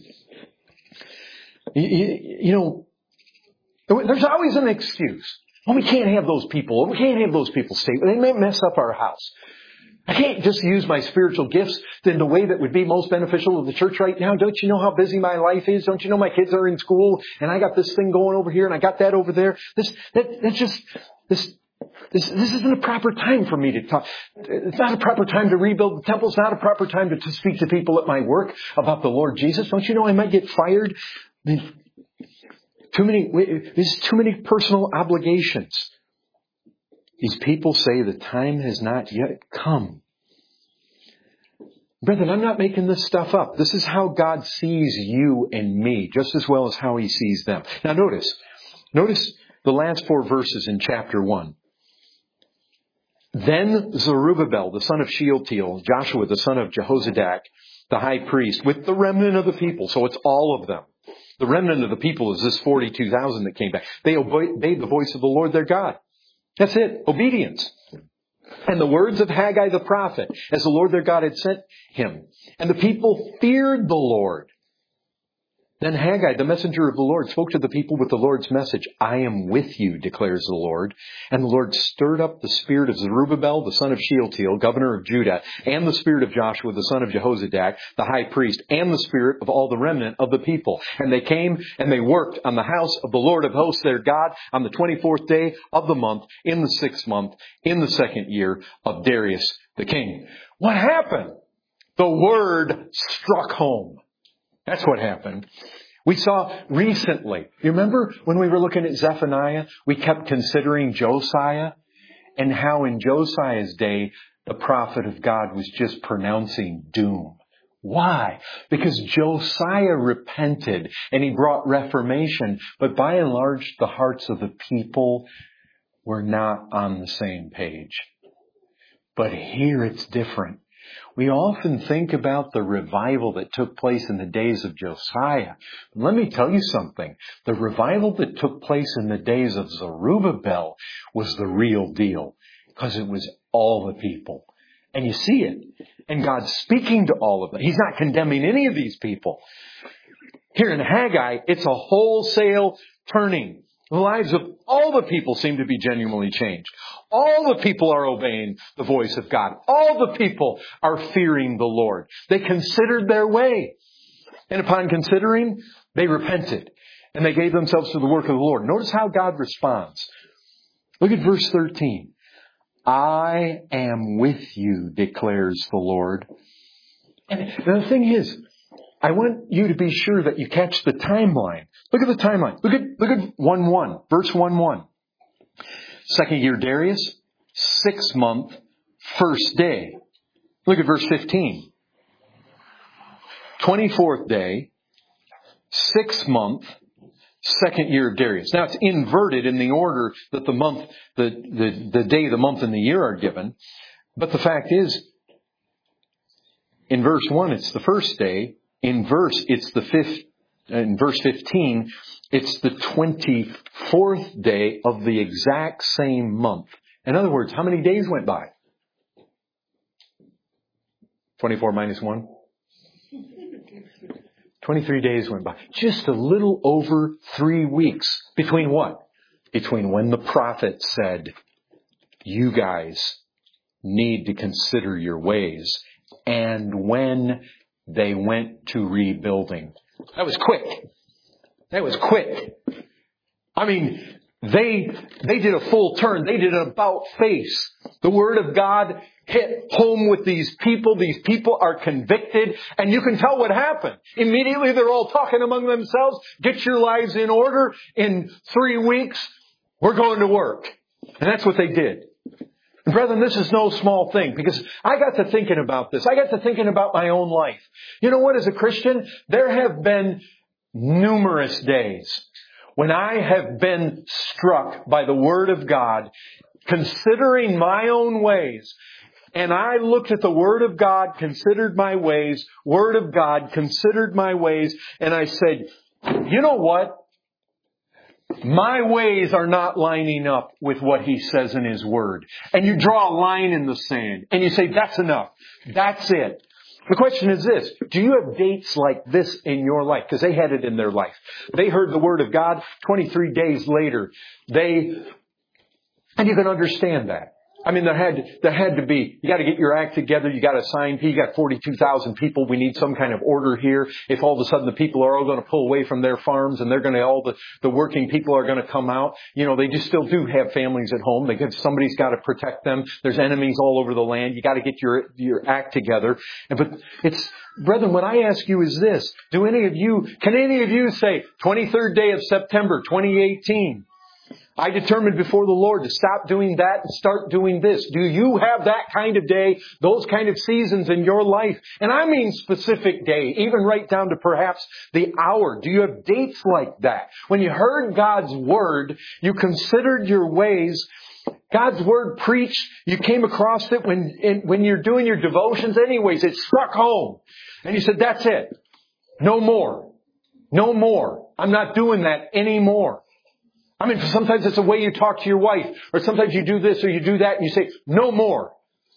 You know, there's always an excuse. Well, we can't have those people. We can't have those people stay. They may mess up our house. I can't just use my spiritual gifts in the way that would be most beneficial to the church right now. Don't you know how busy my life is? Don't you know my kids are in school and I got this thing going over here and I got that over there? This isn't a proper time for me to talk. It's not a proper time to rebuild the temple. It's not a proper time to speak to people at my work about the Lord Jesus. Don't you know I might get fired? There's too many personal obligations. These people say the time has not yet come. Brethren, I'm not making this stuff up. This is how God sees you and me, just as well as how He sees them. Now notice the last 4 verses in chapter 1. Then Zerubbabel, the son of Shealtiel, Joshua, the son of Jehozadak, the high priest, with the remnant of the people, so it's all of them. The remnant of the people is this 42,000 that came back. They obeyed the voice of the Lord their God. That's it. Obedience. And the words of Haggai the prophet, as the Lord their God had sent him. And the people feared the Lord. Then Haggai, the messenger of the Lord, spoke to the people with the Lord's message. I am with you, declares the Lord. And the Lord stirred up the spirit of Zerubbabel, the son of Shealtiel, governor of Judah, and the spirit of Joshua, the son of Jehozadak, the high priest, and the spirit of all the remnant of the people. And they came and they worked on the house of the Lord of hosts, their God, on the 24th day of the month, in the 6th month, in the 2nd year of Darius the king. What happened? The word struck home. That's what happened. We saw recently, you remember when we were looking at Zephaniah, we kept considering Josiah and how in Josiah's day, the prophet of God was just pronouncing doom. Why? Because Josiah repented and he brought reformation, but by and large, the hearts of the people were not on the same page. But here it's different. We often think about the revival that took place in the days of Josiah. Let me tell you something. The revival that took place in the days of Zerubbabel was the real deal because it was all the people. And you see it. And God's speaking to all of them. He's not condemning any of these people. Here in Haggai, it's a wholesale turning. The lives of all the people seem to be genuinely changed. All the people are obeying the voice of God. All the people are fearing the Lord. They considered their way. And upon considering, they repented. And they gave themselves to the work of the Lord. Notice how God responds. Look at verse 13. I am with you, declares the Lord. And the thing is, I want you to be sure that you catch the timeline. Look at the timeline. Look at 1:1, verse 1:1. Second year Darius, 6th month, 1st day. Look at verse 15. 24th day, 6th month, 2nd year of Darius. Now it's inverted in the order that the month, the day, the month, and the year are given. But the fact is, in verse 1, it's the 1st day. In verse 15, it's the 24th day of the exact same month. In other words, how many days went by? 24 minus 1? 23 days went by. Just a little over 3 weeks. Between what? Between when the prophet said, you guys need to consider your ways, and when they went to rebuilding. That was quick. That was quick. I mean, they did a full turn. They did an about face. The Word of God hit home with these people. These people are convicted, and you can tell what happened. Immediately they're all talking among themselves. Get your lives in order. In 3 weeks, we're going to work. And that's what they did. And brethren, this is no small thing, because I got to thinking about this. I got to thinking about my own life. You know what, as a Christian, there have been numerous days when I have been struck by the Word of God, considering my own ways. And I looked at the Word of God, considered my ways, Word of God, considered my ways, and I said, you know what? My ways are not lining up with what He says in His Word. And you draw a line in the sand, and you say, that's enough. That's it. The question is this: do you have dates like this in your life? Because they had it in their life. They heard the Word of God. 23 days later, and you can understand that. I mean, there had to be, you got to get your act together, you got to sign, you got 42,000 people, we need some kind of order here. If all of a sudden the people are all going to pull away from their farms and they're going to, all the working people are going to come out, you know, they just still do have families at home. Somebody's got to protect them. There's enemies all over the land. You got to get your act together. But brethren, what I ask you is this: can any of you say, 23rd day of September, 2018, I determined before the Lord to stop doing that and start doing this? Do you have that kind of day, those kind of seasons in your life? And I mean specific day, even right down to perhaps the hour. Do you have dates like that? When you heard God's Word, you considered your ways, God's Word preached, you came across it when you're doing your devotions anyways, it struck home. And you said, that's it. No more. No more. I'm not doing that anymore. I mean, sometimes it's the way you talk to your wife, or sometimes you do this or you do that and you say, no more.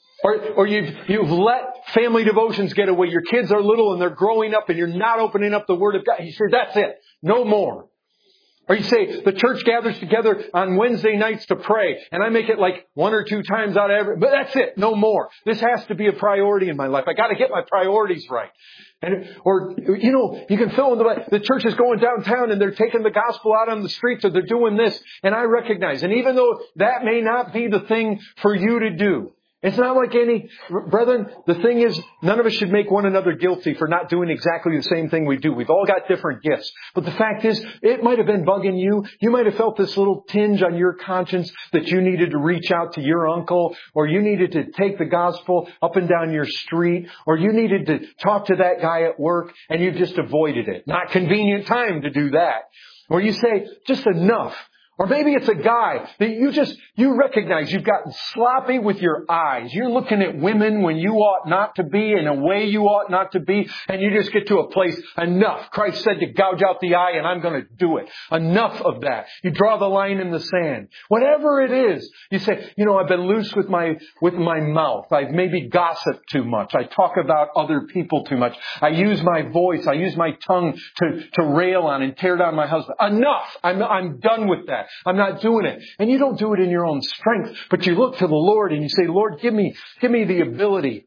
Or you've let family devotions get away. Your kids are little and they're growing up and you're not opening up the Word of God. You say, that's it. No more. Or you say, the church gathers together on Wednesday nights to pray, and I make it like 1 or 2 times out of every, but that's it. No more. This has to be a priority in my life. I got to get my priorities right. Or, you know, you can fill in the church is going downtown and they're taking the gospel out on the streets, or they're doing this. And I recognize, and even though that may not be the thing for you to do, it's not like brethren, the thing is, none of us should make one another guilty for not doing exactly the same thing we do. We've all got different gifts. But the fact is, it might have been bugging you. You might have felt this little tinge on your conscience that you needed to reach out to your uncle, or you needed to take the gospel up and down your street, or you needed to talk to that guy at work, and you just avoided it. Not convenient time to do that. Or you say, just enough. Or maybe it's a guy that you recognize you've gotten sloppy with your eyes. You're looking at women when you ought not to be, in a way you ought not to be, and you just get to a place, enough. Christ said to gouge out the eye, and I'm going to do it. Enough of that. You draw the line in the sand. Whatever it is, you say, you know, I've been loose with my mouth. I've maybe gossiped too much. I talk about other people too much. I use my voice. I use my tongue to rail on and tear down my husband. Enough. I'm done with that. I'm not doing it. And you don't do it in your own strength, but you look to the Lord and you say, Lord, give me the ability.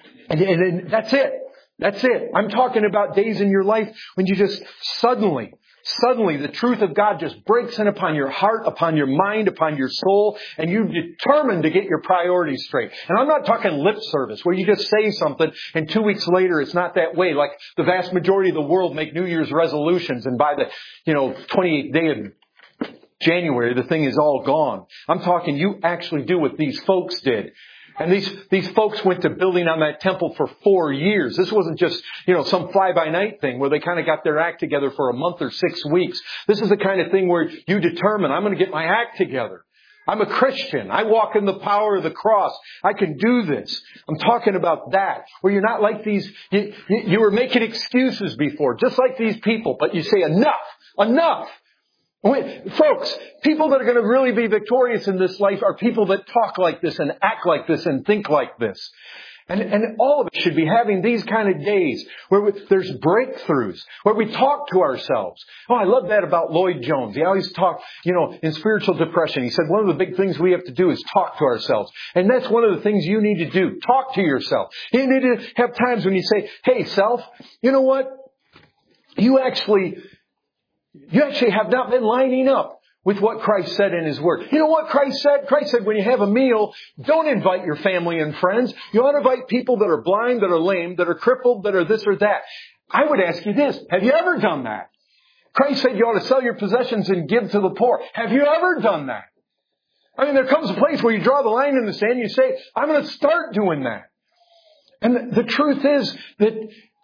And that's it. That's it. I'm talking about days in your life when you just suddenly the truth of God just breaks in upon your heart, upon your mind, upon your soul, and you determine to get your priorities straight. And I'm not talking lip service where you just say something and 2 weeks later it's not that way. Like the vast majority of the world make New Year's resolutions, and by the 28th day of January, the thing is all gone. I'm talking you actually do what these folks did. And these folks went to building on that temple for 4 years. This wasn't just, some fly-by-night thing where they kind of got their act together for a month or 6 weeks. This is the kind of thing where you determine, I'm going to get my act together. I'm a Christian. I walk in the power of the cross. I can do this. I'm talking about that. Where you're not like these, you were making excuses before, just like these people, but you say enough. Folks, people that are going to really be victorious in this life are people that talk like this and act like this and think like this. And all of us should be having these kind of days where there's breakthroughs, where we talk to ourselves. Oh, I love that about Lloyd Jones. He always talked, in spiritual depression. He said one of the big things we have to do is talk to ourselves. And that's one of the things you need to do. Talk to yourself. You need to have times when you say, hey, self, you know what? You actually have not been lining up with what Christ said in His Word. You know what Christ said? Christ said when you have a meal, don't invite your family and friends. You ought to invite people that are blind, that are lame, that are crippled, that are this or that. I would ask you this. Have you ever done that? Christ said you ought to sell your possessions and give to the poor. Have you ever done that? I mean, there comes a place where you draw the line in the sand and you say, I'm going to start doing that. And the truth is that,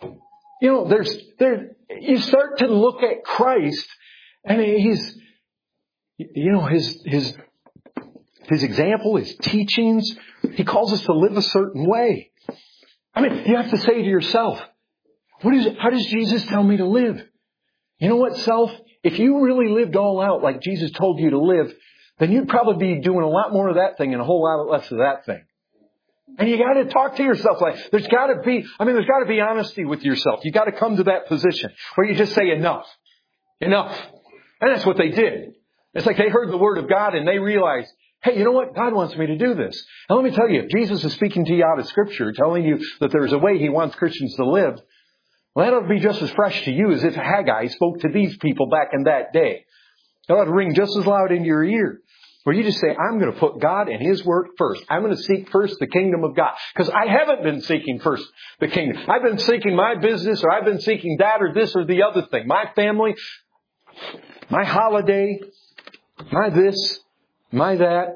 you start to look at Christ and He's, His example, His teachings, He calls us to live a certain way. I mean, you have to say to yourself, how does Jesus tell me to live? You know what, self? If you really lived all out like Jesus told you to live, then you'd probably be doing a lot more of that thing and a whole lot less of that thing. And you got to talk to yourself there's got to be honesty with yourself. You got to come to that position where you just say enough. And that's what they did. It's like they heard the Word of God and they realized, hey, you know what? God wants me to do this. And let me tell you, if Jesus is speaking to you out of Scripture, telling you that there's a way He wants Christians to live, well, that ought to be just as fresh to you as if Haggai spoke to these people back in that day. That ought to ring just as loud in your ear. Where you just say, I'm going to put God and His Word first. I'm going to seek first the kingdom of God. Because I haven't been seeking first the kingdom. I've been seeking my business, or I've been seeking that or this or the other thing. My family, my holiday, my this, my that.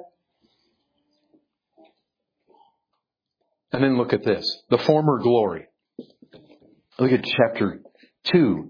And then look at this. The former glory. Look at chapter 2.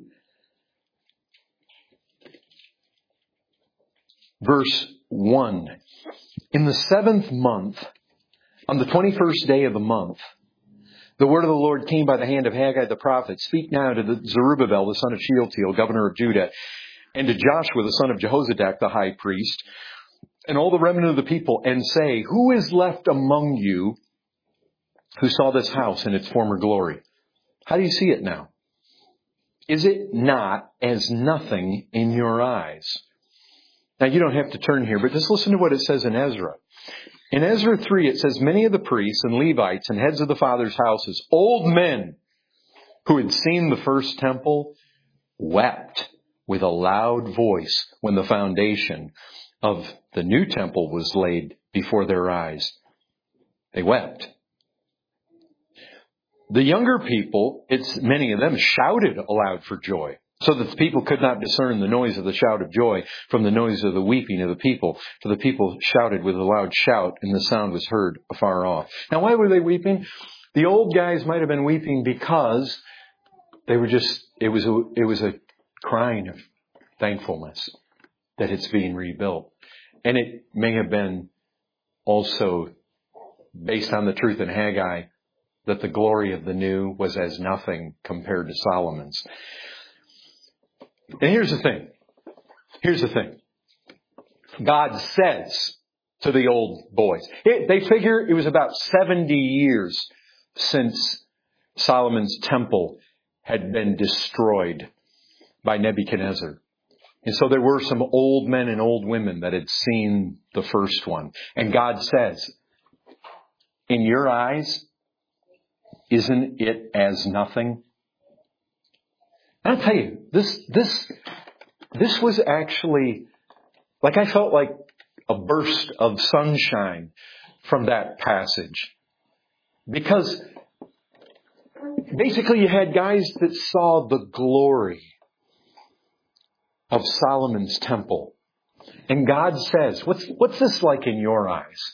Verse 1. In the 7th month, on the 21st day of the month, the word of the Lord came by the hand of Haggai the prophet. Speak now to Zerubbabel, the son of Shealtiel, governor of Judah, and to Joshua, the son of Jehozadak, the high priest, and all the remnant of the people, and say, who is left among you who saw this house in its former glory? How do you see it now? Is it not as nothing in your eyes? Now, you don't have to turn here, but just listen to what it says in Ezra. In Ezra 3, it says, many of the priests and Levites and heads of the fathers' houses, old men who had seen the first temple, wept with a loud voice when the foundation of the new temple was laid before their eyes. They wept. The younger people, many of them shouted aloud for joy, so that the people could not discern the noise of the shout of joy from the noise of the weeping of the people. For the people shouted with a loud shout, and the sound was heard afar off. Now, why were they weeping? The old guys might have been weeping because they were it was a crying of thankfulness that it's being rebuilt. And it may have been also based on the truth in Haggai that the glory of the new was as nothing compared to Solomon's. And here's the thing. God says to the old boys, they figure it was about 70 years since Solomon's temple had been destroyed by Nebuchadnezzar. And so there were some old men and old women that had seen the first one. And God says, in your eyes, isn't it as nothing? And I'll tell you, this was actually, I felt like a burst of sunshine from that passage. Because basically you had guys that saw the glory of Solomon's temple And God says, what's this like in your eyes?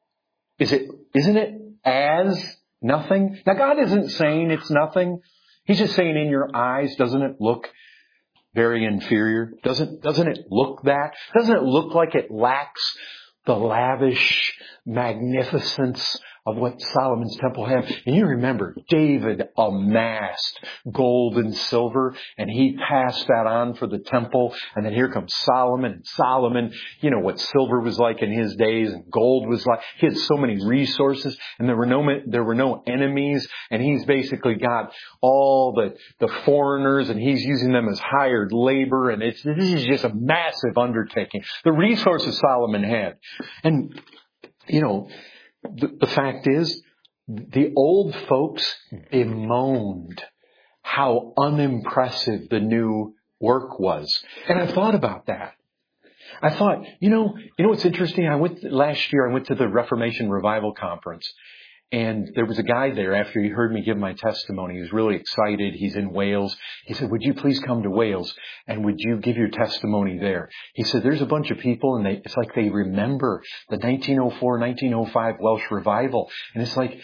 Isn't it as nothing? Now God isn't saying it's nothing. He's just saying in your eyes, doesn't it look very inferior? Doesn't it look that? Doesn't it look like it lacks the lavish magnificence of what Solomon's temple had? And you remember, David amassed gold and silver, and he passed that on for the temple. And then here comes Solomon. And Solomon, you know what silver was like in his days, and gold was like. He had so many resources, and there were no enemies. And he's basically got all the foreigners, and he's using them as hired labor. And this is just a massive undertaking. The resources Solomon had, and you know. The fact is, the old folks bemoaned how unimpressive the new work was. And I thought about that. I thought, you know what's interesting? Last year I went to the Reformation Revival Conference. And there was a guy there after he heard me give my testimony. He was really excited. He's in Wales. He said, would you please come to Wales and would you give your testimony there? He said, there's a bunch of people and it's like they remember the 1904, 1905 Welsh revival. And it's like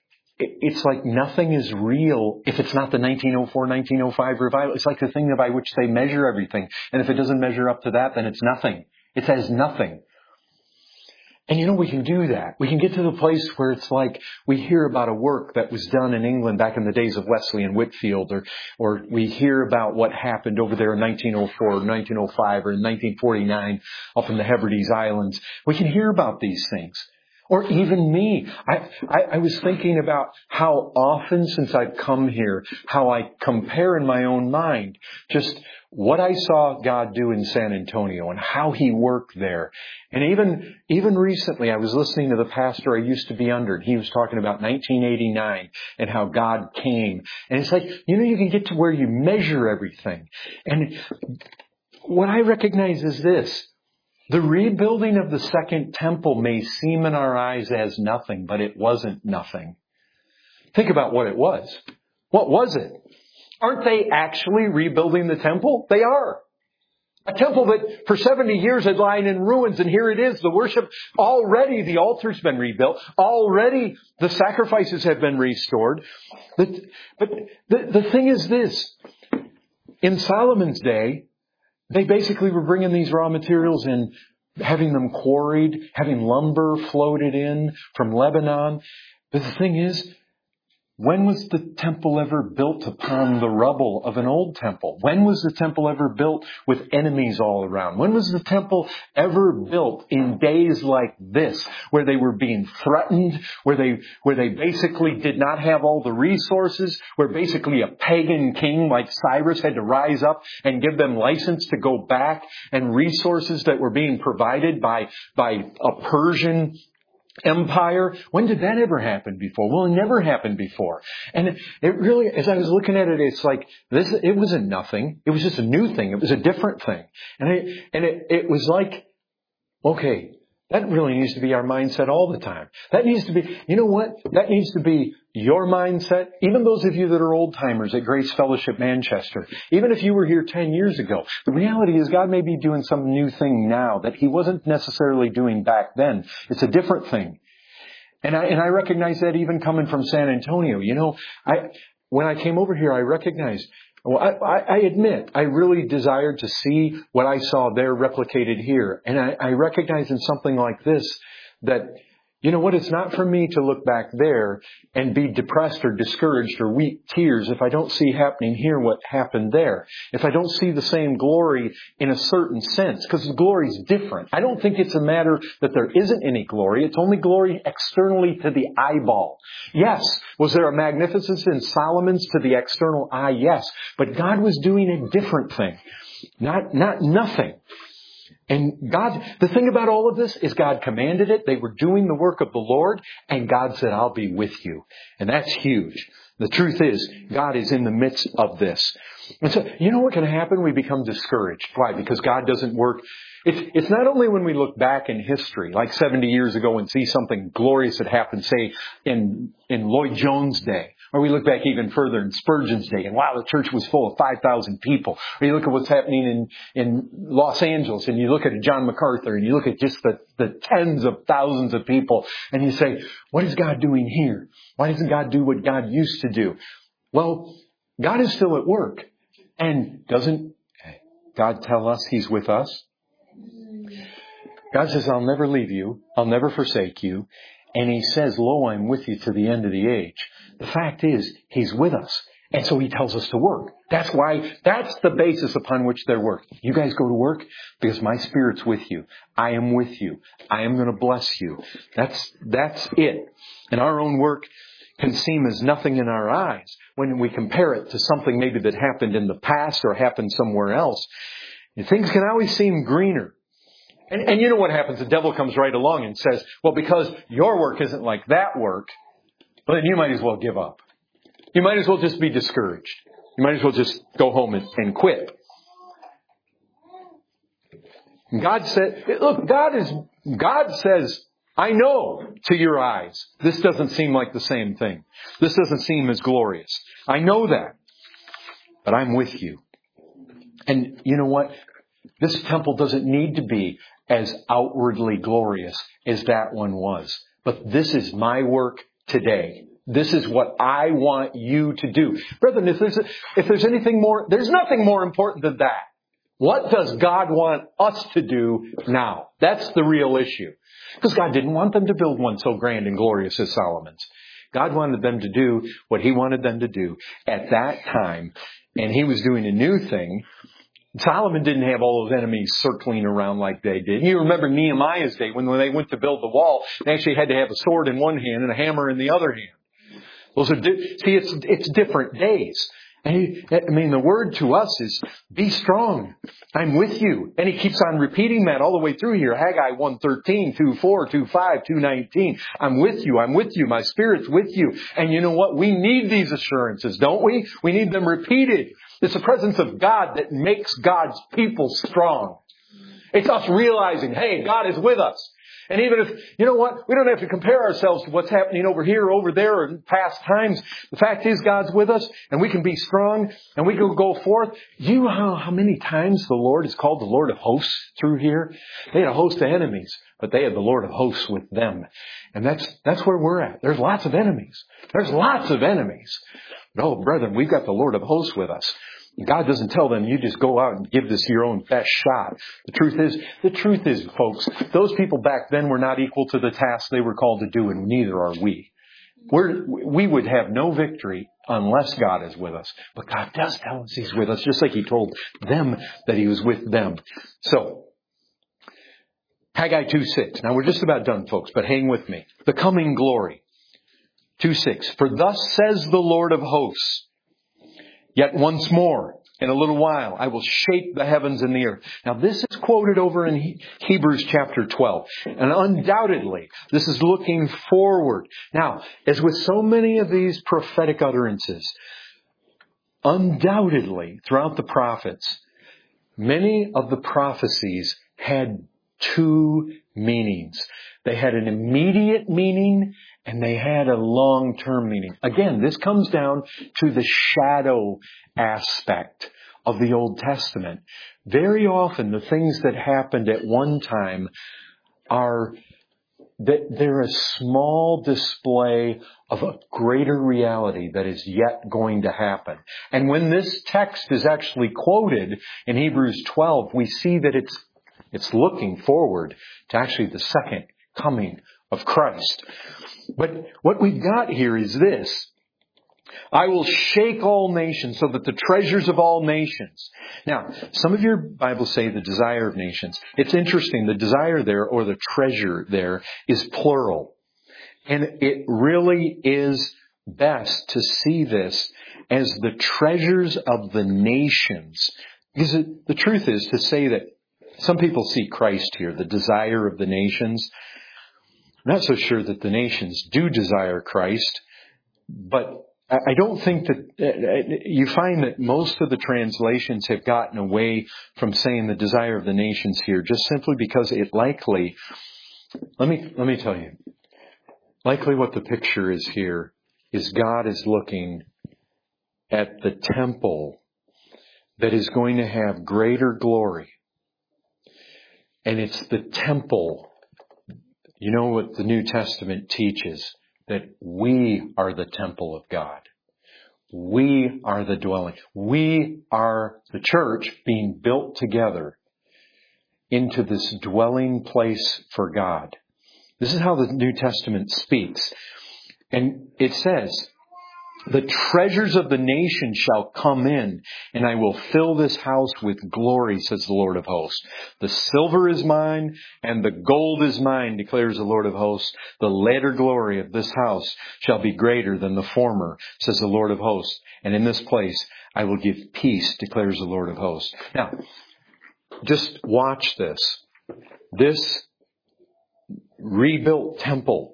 nothing is real if it's not the 1904, 1905 revival. It's like the thing by which they measure everything. And if it doesn't measure up to that, then it's nothing. It's as nothing. And we can do that. We can get to the place where it's like we hear about a work that was done in England back in the days of Wesley and Whitefield, or we hear about what happened over there in 1904, or 1905, or in 1949 up in the Hebrides Islands. We can hear about these things. Or even me. I was thinking about how often since I've come here, how I compare in my own mind just what I saw God do in San Antonio and how He worked there. And even recently, I was listening to the pastor I used to be under, and he was talking about 1989 and how God came. And it's like, you can get to where you measure everything. And what I recognize is this. The rebuilding of the Second Temple may seem in our eyes as nothing, but it wasn't nothing. Think about what it was. What was it? Aren't they actually rebuilding the temple? They are. A temple that for 70 years had lain in ruins, and here it is, the worship. Already the altar's been rebuilt. Already the sacrifices have been restored. But the thing is this. In Solomon's day, they basically were bringing these raw materials in, having them quarried, having lumber floated in from Lebanon. But the thing is, when was the temple ever built upon the rubble of an old temple? When was the temple ever built with enemies all around? When was the temple ever built in days like this, where they were being threatened, where they basically did not have all the resources, where basically a pagan king like Cyrus had to rise up and give them license to go back, and resources that were being provided by a Persian empire? When did that ever happen before? Well, it never happened before. And it really, as I was looking at it, it's like this. It wasn't nothing. It was just a new thing. It was a different thing. And it was like, okay, that really needs to be our mindset all the time. That needs to be, you know what? That needs to be your mindset. Even those of you that are old timers at Grace Fellowship Manchester, even if you were here 10 years ago, the reality is God may be doing some new thing now that He wasn't necessarily doing back then. It's a different thing. And I recognize that even coming from San Antonio. When I came over here, I recognized, I admit, I really desired to see what I saw there replicated here. And I recognize in something like this that, you know what, it's not for me to look back there and be depressed or discouraged or weep tears if I don't see happening here what happened there. If I don't see the same glory in a certain sense, because the glory is different. I don't think it's a matter that there isn't any glory. It's only glory externally to the eyeball. Yes. Was there a magnificence in Solomon's to the external eye? Yes. But God was doing a different thing. Not nothing. And God, the thing about all of this is God commanded it. They were doing the work of the Lord, and God said, I'll be with you. And that's huge. The truth is, God is in the midst of this. And so, you know what can happen? We become discouraged. Why? Because God doesn't work. It's not only when we look back in history, like 70 years ago, and see something glorious that happened, say, in Lloyd Jones' day, Or we look back even further in Spurgeon's day, and wow, the church was full of 5,000 people. Or you look at what's happening in Los Angeles, and you look at John MacArthur, and you look at just the tens of thousands of people, and you say, what is God doing here? Why doesn't God do what God used to do? Well, God is still at work. And doesn't God tell us He's with us? God says, I'll never leave you. I'll never forsake you. And He says, lo, I'm with you to the end of the age. The fact is, He's with us. And so He tells us to work. That's the basis upon which they work. You guys go to work because my Spirit's with you. I am with you. I am going to bless you. That's it. And our own work can seem as nothing in our eyes when we compare it to something maybe that happened in the past or happened somewhere else. And things can always seem greener. And you know what happens? The devil comes right along and says, well, because your work isn't like that work, well, then you might as well give up. You might as well just be discouraged. You might as well just go home and quit. God said, look, God says, I know to your eyes, this doesn't seem like the same thing. This doesn't seem as glorious. I know that. But I'm with you. And you know what? This temple doesn't need to be as outwardly glorious as that one was. But this is my work today. This is what I want you to do. Brethren, if there's anything more, there's nothing more important than that. What does God want us to do now? That's the real issue. Because God didn't want them to build one so grand and glorious as Solomon's. God wanted them to do what He wanted them to do at that time. And He was doing a new thing. Solomon didn't have all those enemies circling around like they did. You remember Nehemiah's day when they went to build the wall, they actually had to have a sword in one hand and a hammer in the other hand. Those are it's different days. And the word to us is, be strong. I'm with you. And He keeps on repeating that all the way through here. Haggai 1:13, 2:4, 2:5, 2:19. I'm with you. I'm with you. My Spirit's with you. And you know what? We need these assurances, don't we? We need them repeated. It's the presence of God that makes God's people strong. It's us realizing, hey, God is with us. And even if, you know what, we don't have to compare ourselves to what's happening over here or over there or in past times. The fact is God's with us and we can be strong and we can go forth. You know how many times the Lord is called the Lord of hosts through here? They had a host of enemies, but they had the Lord of hosts with them. And that's where we're at. There's lots of enemies. There's lots of enemies. No, brethren, we've got the Lord of hosts with us. God doesn't tell them, you just go out and give this your own best shot. The truth is, folks, those people back then were not equal to the task they were called to do, and neither are we. We would have no victory unless God is with us. But God does tell us He's with us, just like He told them that He was with them. So, Haggai 2:6. Now we're just about done, folks, but hang with me. The coming glory. 2:6. For thus says the Lord of hosts, yet once more, in a little while, I will shake the heavens and the earth. Now, this is quoted over in Hebrews chapter 12. And undoubtedly, this is looking forward. Now, as with so many of these prophetic utterances, undoubtedly, throughout the prophets, many of the prophecies had two meanings. They had an immediate meaning and they had a long-term meaning. Again, this comes down to the shadow aspect of the Old Testament. Very often, the things that happened at one time they're a small display of a greater reality that is yet going to happen. And when this text is actually quoted in Hebrews 12, we see that it's looking forward to actually the second coming of Christ. But what we've got here is this. I will shake all nations so that the treasures of all nations. Now, some of your Bibles say the desire of nations. It's interesting. The desire there or the treasure there is plural. And it really is best to see this as the treasures of the nations. Because the truth is to say that some people see Christ here, the desire of the nations. I'm not so sure that the nations do desire Christ, but I don't think that you find that most of the translations have gotten away from saying the desire of the nations here, just simply because it likely, let me tell you, likely what the picture is here is God is looking at the temple that is going to have greater glory. And it's the temple. You know what the New Testament teaches? That we are the temple of God. We are the dwelling. We are the church being built together into this dwelling place for God. This is how the New Testament speaks. And it says, the treasures of the nation shall come in, and I will fill this house with glory, says the Lord of hosts. The silver is mine, and the gold is mine, declares the Lord of hosts. The latter glory of this house shall be greater than the former, says the Lord of hosts. And in this place I will give peace, declares the Lord of hosts. Now, just watch this. This rebuilt temple,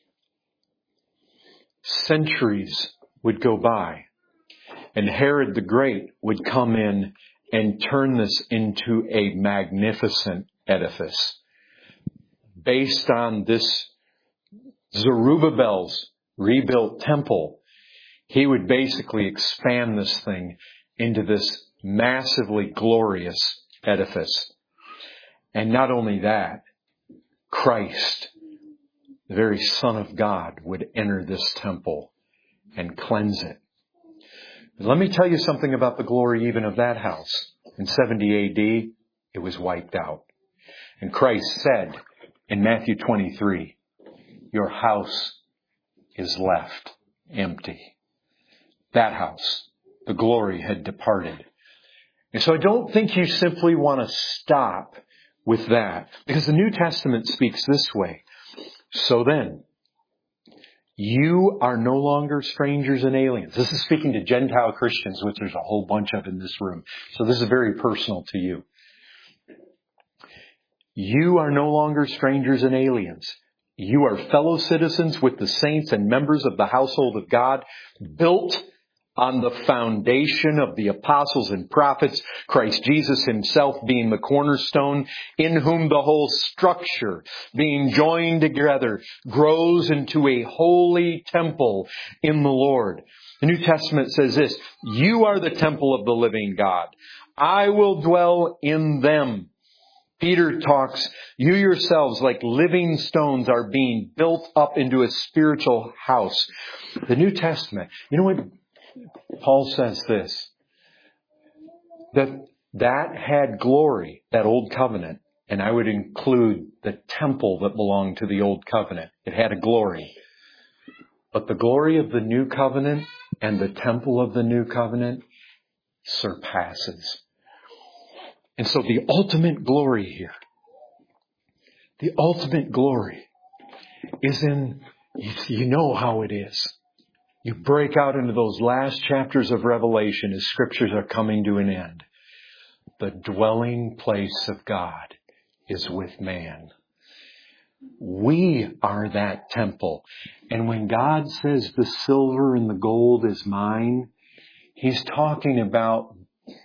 centuries would go by, and Herod the Great would come in and turn this into a magnificent edifice. Based on this Zerubbabel's rebuilt temple, he would basically expand this thing into this massively glorious edifice. And not only that, Christ, the very Son of God, would enter this temple and cleanse it. Let me tell you something about the glory even of that house. In 70 AD, it was wiped out. And Christ said in Matthew 23, your house is left empty. That house, the glory had departed. And so I don't think you simply want to stop with that, because the New Testament speaks this way. So then, you are no longer strangers and aliens. This is speaking to Gentile Christians, which there's a whole bunch of in this room. So this is very personal to you. You are no longer strangers and aliens. You are fellow citizens with the saints and members of the household of God, built on the foundation of the apostles and prophets, Christ Jesus himself being the cornerstone, in whom the whole structure, being joined together, grows into a holy temple in the Lord. The New Testament says this, you are the temple of the living God. I will dwell in them. Peter talks, you yourselves like living stones are being built up into a spiritual house. The New Testament, you know what? Paul says this, that had glory, that old covenant, and I would include the temple that belonged to the old covenant. It had a glory. But the glory of the new covenant and the temple of the new covenant surpasses. And so the ultimate glory here, the ultimate glory is in, you know how it is. You break out into those last chapters of Revelation as scriptures are coming to an end. The dwelling place of God is with man. We are that temple. And when God says the silver and the gold is mine, He's talking about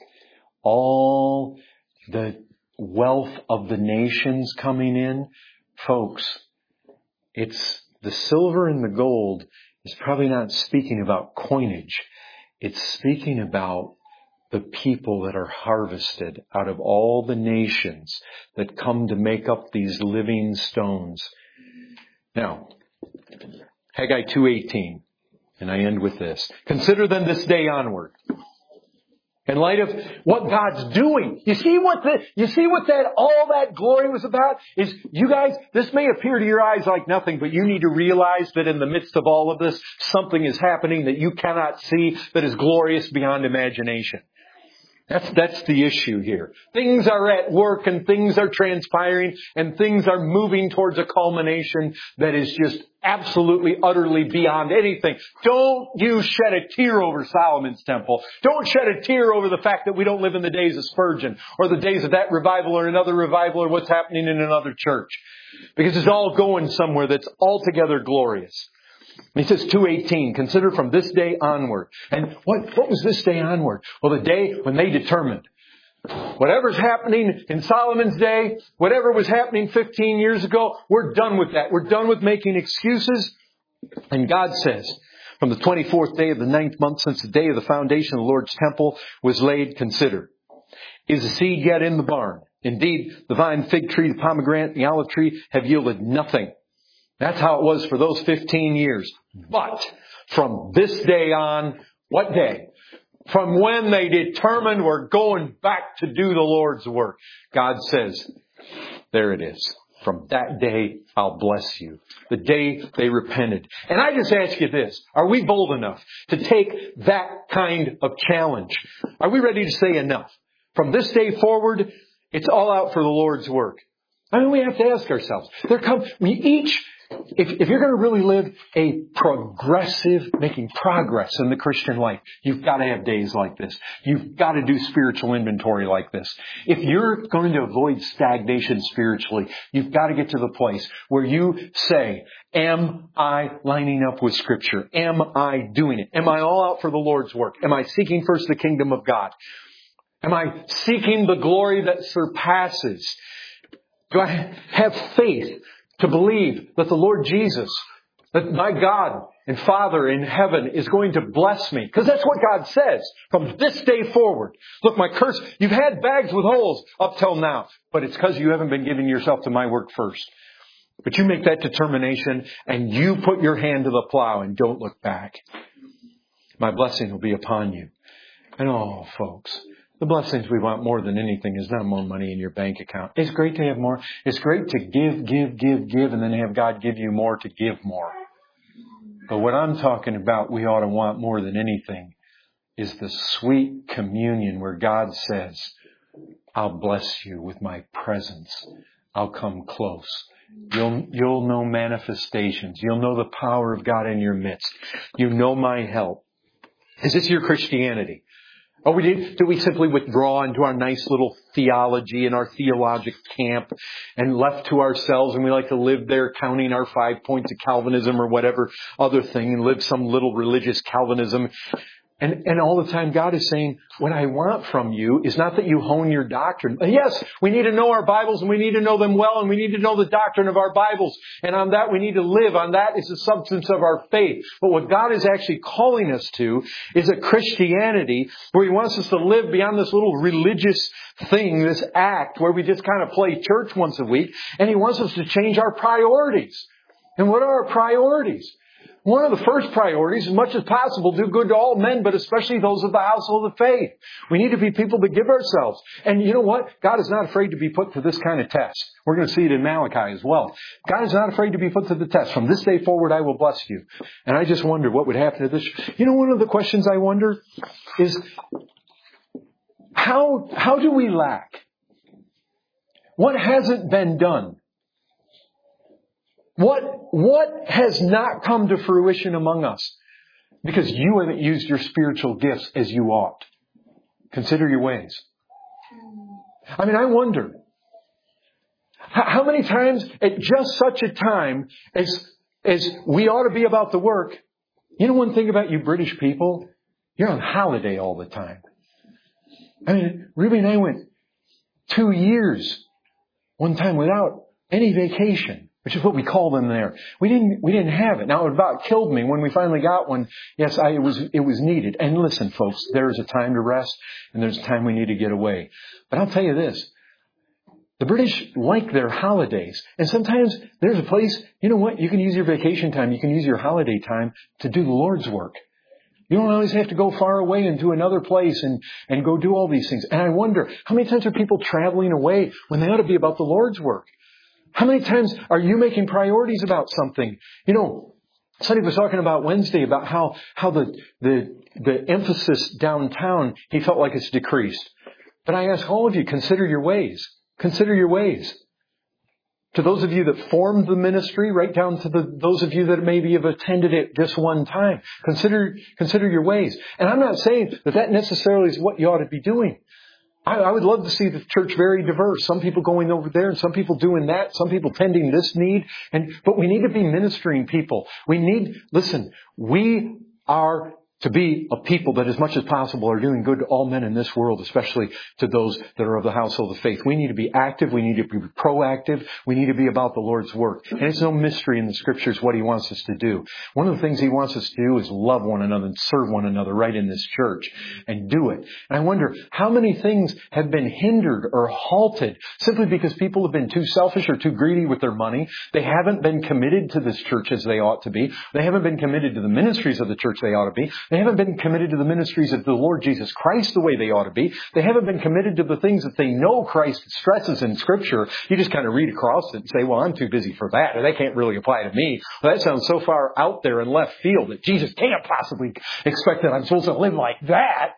all the wealth of the nations coming in. Folks, it's the silver and the gold is probably not speaking about coinage. It's speaking about the people that are harvested out of all the nations that come to make up these living stones. Now, Haggai 2:18, and I end with this. Consider then this day onward. In light of what God's doing. You see what all that glory was about? Is, you guys, this may appear to your eyes like nothing, but you need to realize that in the midst of all of this, something is happening that you cannot see that is glorious beyond imagination. That's the issue here. Things are at work and things are transpiring and things are moving towards a culmination that is just absolutely, utterly beyond anything. Don't you shed a tear over Solomon's temple. Don't shed a tear over the fact that we don't live in the days of Spurgeon or the days of that revival or another revival or what's happening in another church. Because it's all going somewhere that's altogether glorious. He says 2:18, consider from this day onward. And what was this day onward? Well, the day when they determined whatever's happening in Solomon's day, whatever was happening 15 years ago, we're done with that. We're done with making excuses. And God says, from the 24th day of the 9th month since the day of the foundation of the Lord's temple was laid, consider. Is the seed yet in the barn? Indeed, the vine, fig tree, the pomegranate, the olive tree have yielded nothing. That's how it was for those 15 years. But from this day on, what day? From when they determined we're going back to do the Lord's work. God says, there it is. From that day, I'll bless you. The day they repented. And I just ask you this. Are we bold enough to take that kind of challenge? Are we ready to say enough? From this day forward, it's all out for the Lord's work. I mean, we have to ask ourselves. If you're going to really live a progressive, making progress in the Christian life, you've got to have days like this. You've got to do spiritual inventory like this. If you're going to avoid stagnation spiritually, you've got to get to the place where you say, am I lining up with Scripture? Am I doing it? Am I all out for the Lord's work? Am I seeking first the kingdom of God? Am I seeking the glory that surpasses? Do I have faith to believe that the Lord Jesus, that my God and Father in heaven is going to bless me? Because that's what God says from this day forward. Look, my curse, you've had bags with holes up till now, but it's because you haven't been giving yourself to my work first. But you make that determination and you put your hand to the plow and don't look back. My blessing will be upon you. And oh, folks, the blessings we want more than anything is not more money in your bank account. It's great to have more. It's great to give, and then have God give you more to give more. But what I'm talking about, we ought to want more than anything, is the sweet communion where God says, I'll bless you with my presence. I'll come close. You'll know manifestations. You'll know the power of God in your midst. You know my help. Is this your Christianity? Or do we simply withdraw into our nice little theology and our theologic camp and left to ourselves, and we like to live there counting our 5 points of Calvinism or whatever other thing and live some little religious Calvinism? And all the time God is saying, what I want from you is not that you hone your doctrine. Yes, we need to know our Bibles and we need to know them well and we need to know the doctrine of our Bibles. And on that we need to live. On that is the substance of our faith. But what God is actually calling us to is a Christianity where He wants us to live beyond this little religious thing, this act where we just kind of play church once a week. And He wants us to change our priorities. And what are our priorities? One of the first priorities, as much as possible, do good to all men, but especially those of the household of faith. We need to be people that give ourselves. And you know what? God is not afraid to be put to this kind of test. We're going to see it in Malachi as well. God is not afraid to be put to the test. From this day forward, I will bless you. And I just wonder what would happen to this. You know, one of the questions I wonder is, how do we lack? What hasn't been done? What has not come to fruition among us? Because you haven't used your spiritual gifts as you ought. Consider your ways. I mean, I wonder, how many times at just such a time as we ought to be about the work, you know one thing about you British people? You're on holiday all the time. I mean, Ruby and I went 2 years one time without any vacation, which is what we call them there. We didn't have it. Now, it about killed me when we finally got one. Yes, it was needed. And listen, folks, there's a time to rest and there's a time we need to get away. But I'll tell you this. The British like their holidays. And sometimes there's a place, you know what? You can use your vacation time. You can use your holiday time to do the Lord's work. You don't always have to go far away and to another place and go do all these things. And I wonder, how many times are people traveling away when they ought to be about the Lord's work? How many times are you making priorities about something? You know, somebody was talking about Wednesday about how the emphasis downtown, he felt like it's decreased. But I ask all of you, consider your ways. Consider your ways. To those of you that formed the ministry, right down to those of you that maybe have attended it just one time, consider your ways. And I'm not saying that necessarily is what you ought to be doing. I would love to see the church very diverse. Some people going over there and some people doing that. Some people tending this need. But we need to be ministering people. We are to be a people that as much as possible are doing good to all men in this world, especially to those that are of the household of faith. We need to be active. We need to be proactive. We need to be about the Lord's work. And it's no mystery in the Scriptures what He wants us to do. One of the things He wants us to do is love one another and serve one another right in this church and do it. And I wonder how many things have been hindered or halted simply because people have been too selfish or too greedy with their money. They haven't been committed to this church as they ought to be. They haven't been committed to the ministries of the church they ought to be. They haven't been committed to the ministries of the Lord Jesus Christ the way they ought to be. They haven't been committed to the things that they know Christ stresses in Scripture. You just kind of read across it and say, well, I'm too busy for that, or that can't really apply to me. Well, that sounds so far out there in left field that Jesus can't possibly expect that I'm supposed to live like that.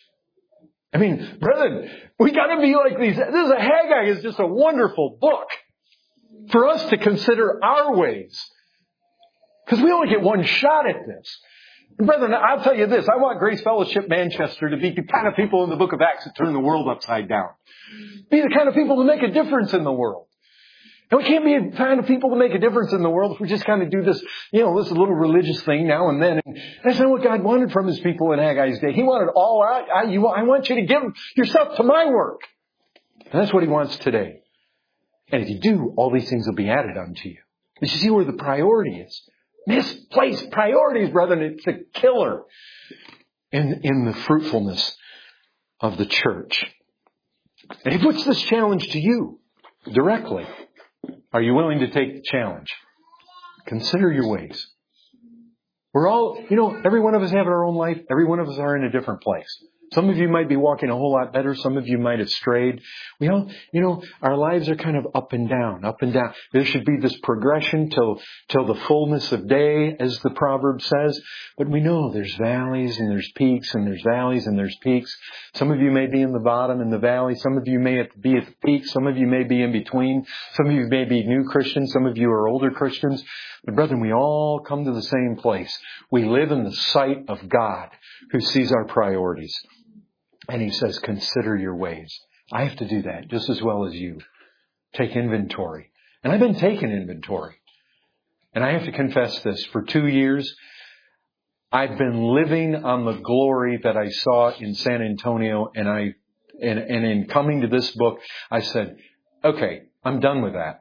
I mean, brethren, we got to be like these. This is Haggai is just a wonderful book for us to consider our ways. Because we only get one shot at this. Brethren, I'll tell you this. I want Grace Fellowship Manchester to be the kind of people in the book of Acts that turn the world upside down. Be the kind of people that make a difference in the world. And we can't be the kind of people that make a difference in the world if we just kind of do this, this little religious thing now and then. And that's not what God wanted from His people in Haggai's day. He wanted all out. I want you to give yourself to my work. And that's what He wants today. And if you do, all these things will be added unto you. But you see where the priority is. Misplaced priorities, brethren. It's a killer in the fruitfulness of the church. And He puts this challenge to you directly. Are you willing to take the challenge? Consider your ways. We're all, every one of us have our own life. Every one of us are in a different place. Some of you might be walking a whole lot better. Some of you might have strayed. We all, our lives are kind of up and down, up and down. There should be this progression till the fullness of day, as the proverb says. But we know there's valleys and there's peaks and there's valleys and there's peaks. Some of you may be in the bottom in the valley. Some of you may be at the peak. Some of you may be in between. Some of you may be new Christians. Some of you are older Christians. But brethren, we all come to the same place. We live in the sight of God who sees our priorities. And He says, consider your ways. I have to do that just as well as you. Take inventory. And I've been taking inventory. And I have to confess this. For 2 years, I've been living on the glory that I saw in San Antonio. And in coming to this book, I said, okay, I'm done with that.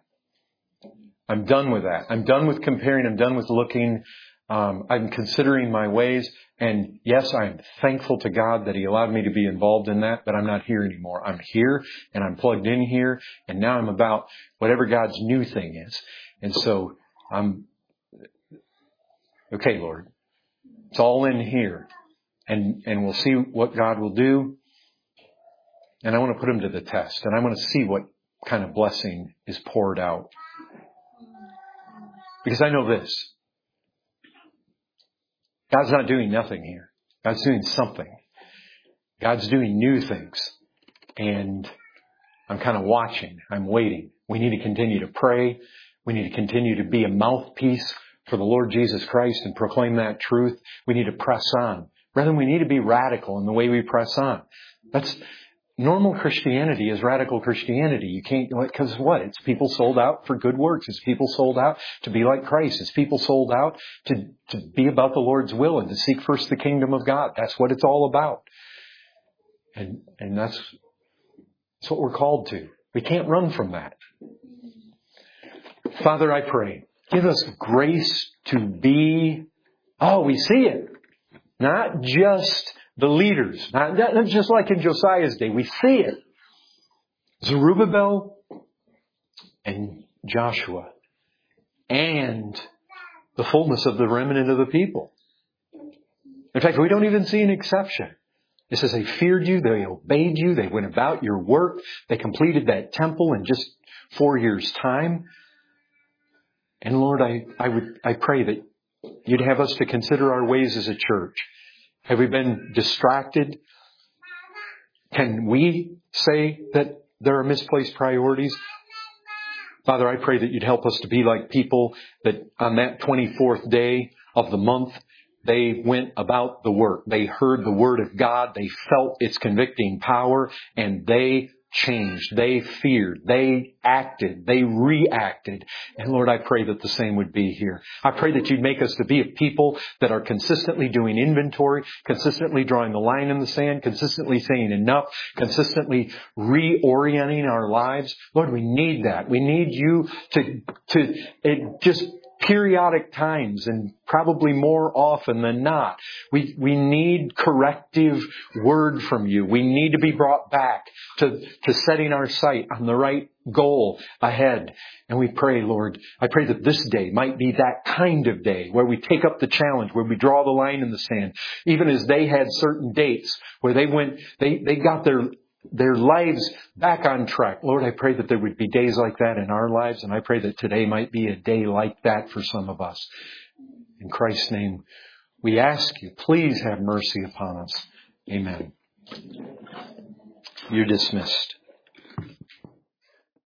I'm done with that. I'm done with comparing. I'm done with looking. I'm considering my ways. And yes, I'm thankful to God that He allowed me to be involved in that, but I'm not here anymore. I'm here and I'm plugged in here, and now I'm about whatever God's new thing is. And so okay, Lord, it's all in here, and we'll see what God will do. And I want to put Him to the test, and I want to see what kind of blessing is poured out. Because I know this. God's not doing nothing here. God's doing something. God's doing new things. And I'm kind of watching. I'm waiting. We need to continue to pray. We need to continue to be a mouthpiece for the Lord Jesus Christ and proclaim that truth. We need to press on. Brethren, we need to be radical in the way we press on. That's normal Christianity is radical Christianity. You can't, because what? It's people sold out for good works. It's people sold out to be like Christ. It's people sold out to be about the Lord's will and to seek first the kingdom of God. That's what it's all about. And that's what we're called to. We can't run from that. Father, I pray, give us grace to be, we see it. Not just the leaders, not just like in Josiah's day. We see it. Zerubbabel and Joshua and the fullness of the remnant of the people. In fact, we don't even see an exception. It says they feared you, they obeyed you, they went about your work, they completed that temple in just 4 years' time. And Lord, I pray that You'd have us to consider our ways as a church. Have we been distracted? Can we say that there are misplaced priorities? Father, I pray that You'd help us to be like people that on that 24th day of the month, they went about the work. They heard the Word of God. They felt its convicting power, and they changed. They feared. They acted. They reacted. And Lord, I pray that the same would be here. I pray that you'd make us to be a people that are consistently doing inventory, consistently drawing the line in the sand, consistently saying enough, consistently reorienting our lives. Lord, we need that. We need you to just periodic times, and probably more often than not. We need corrective word from you. We need to be brought back to setting our sight on the right goal ahead. And we pray, Lord, I pray that this day might be that kind of day where we take up the challenge, where we draw the line in the sand. Even as they had certain dates where they got their lives back on track. Lord, I pray that there would be days like that in our lives, and I pray that today might be a day like that for some of us. In Christ's name, we ask you, please have mercy upon us. Amen. You're dismissed.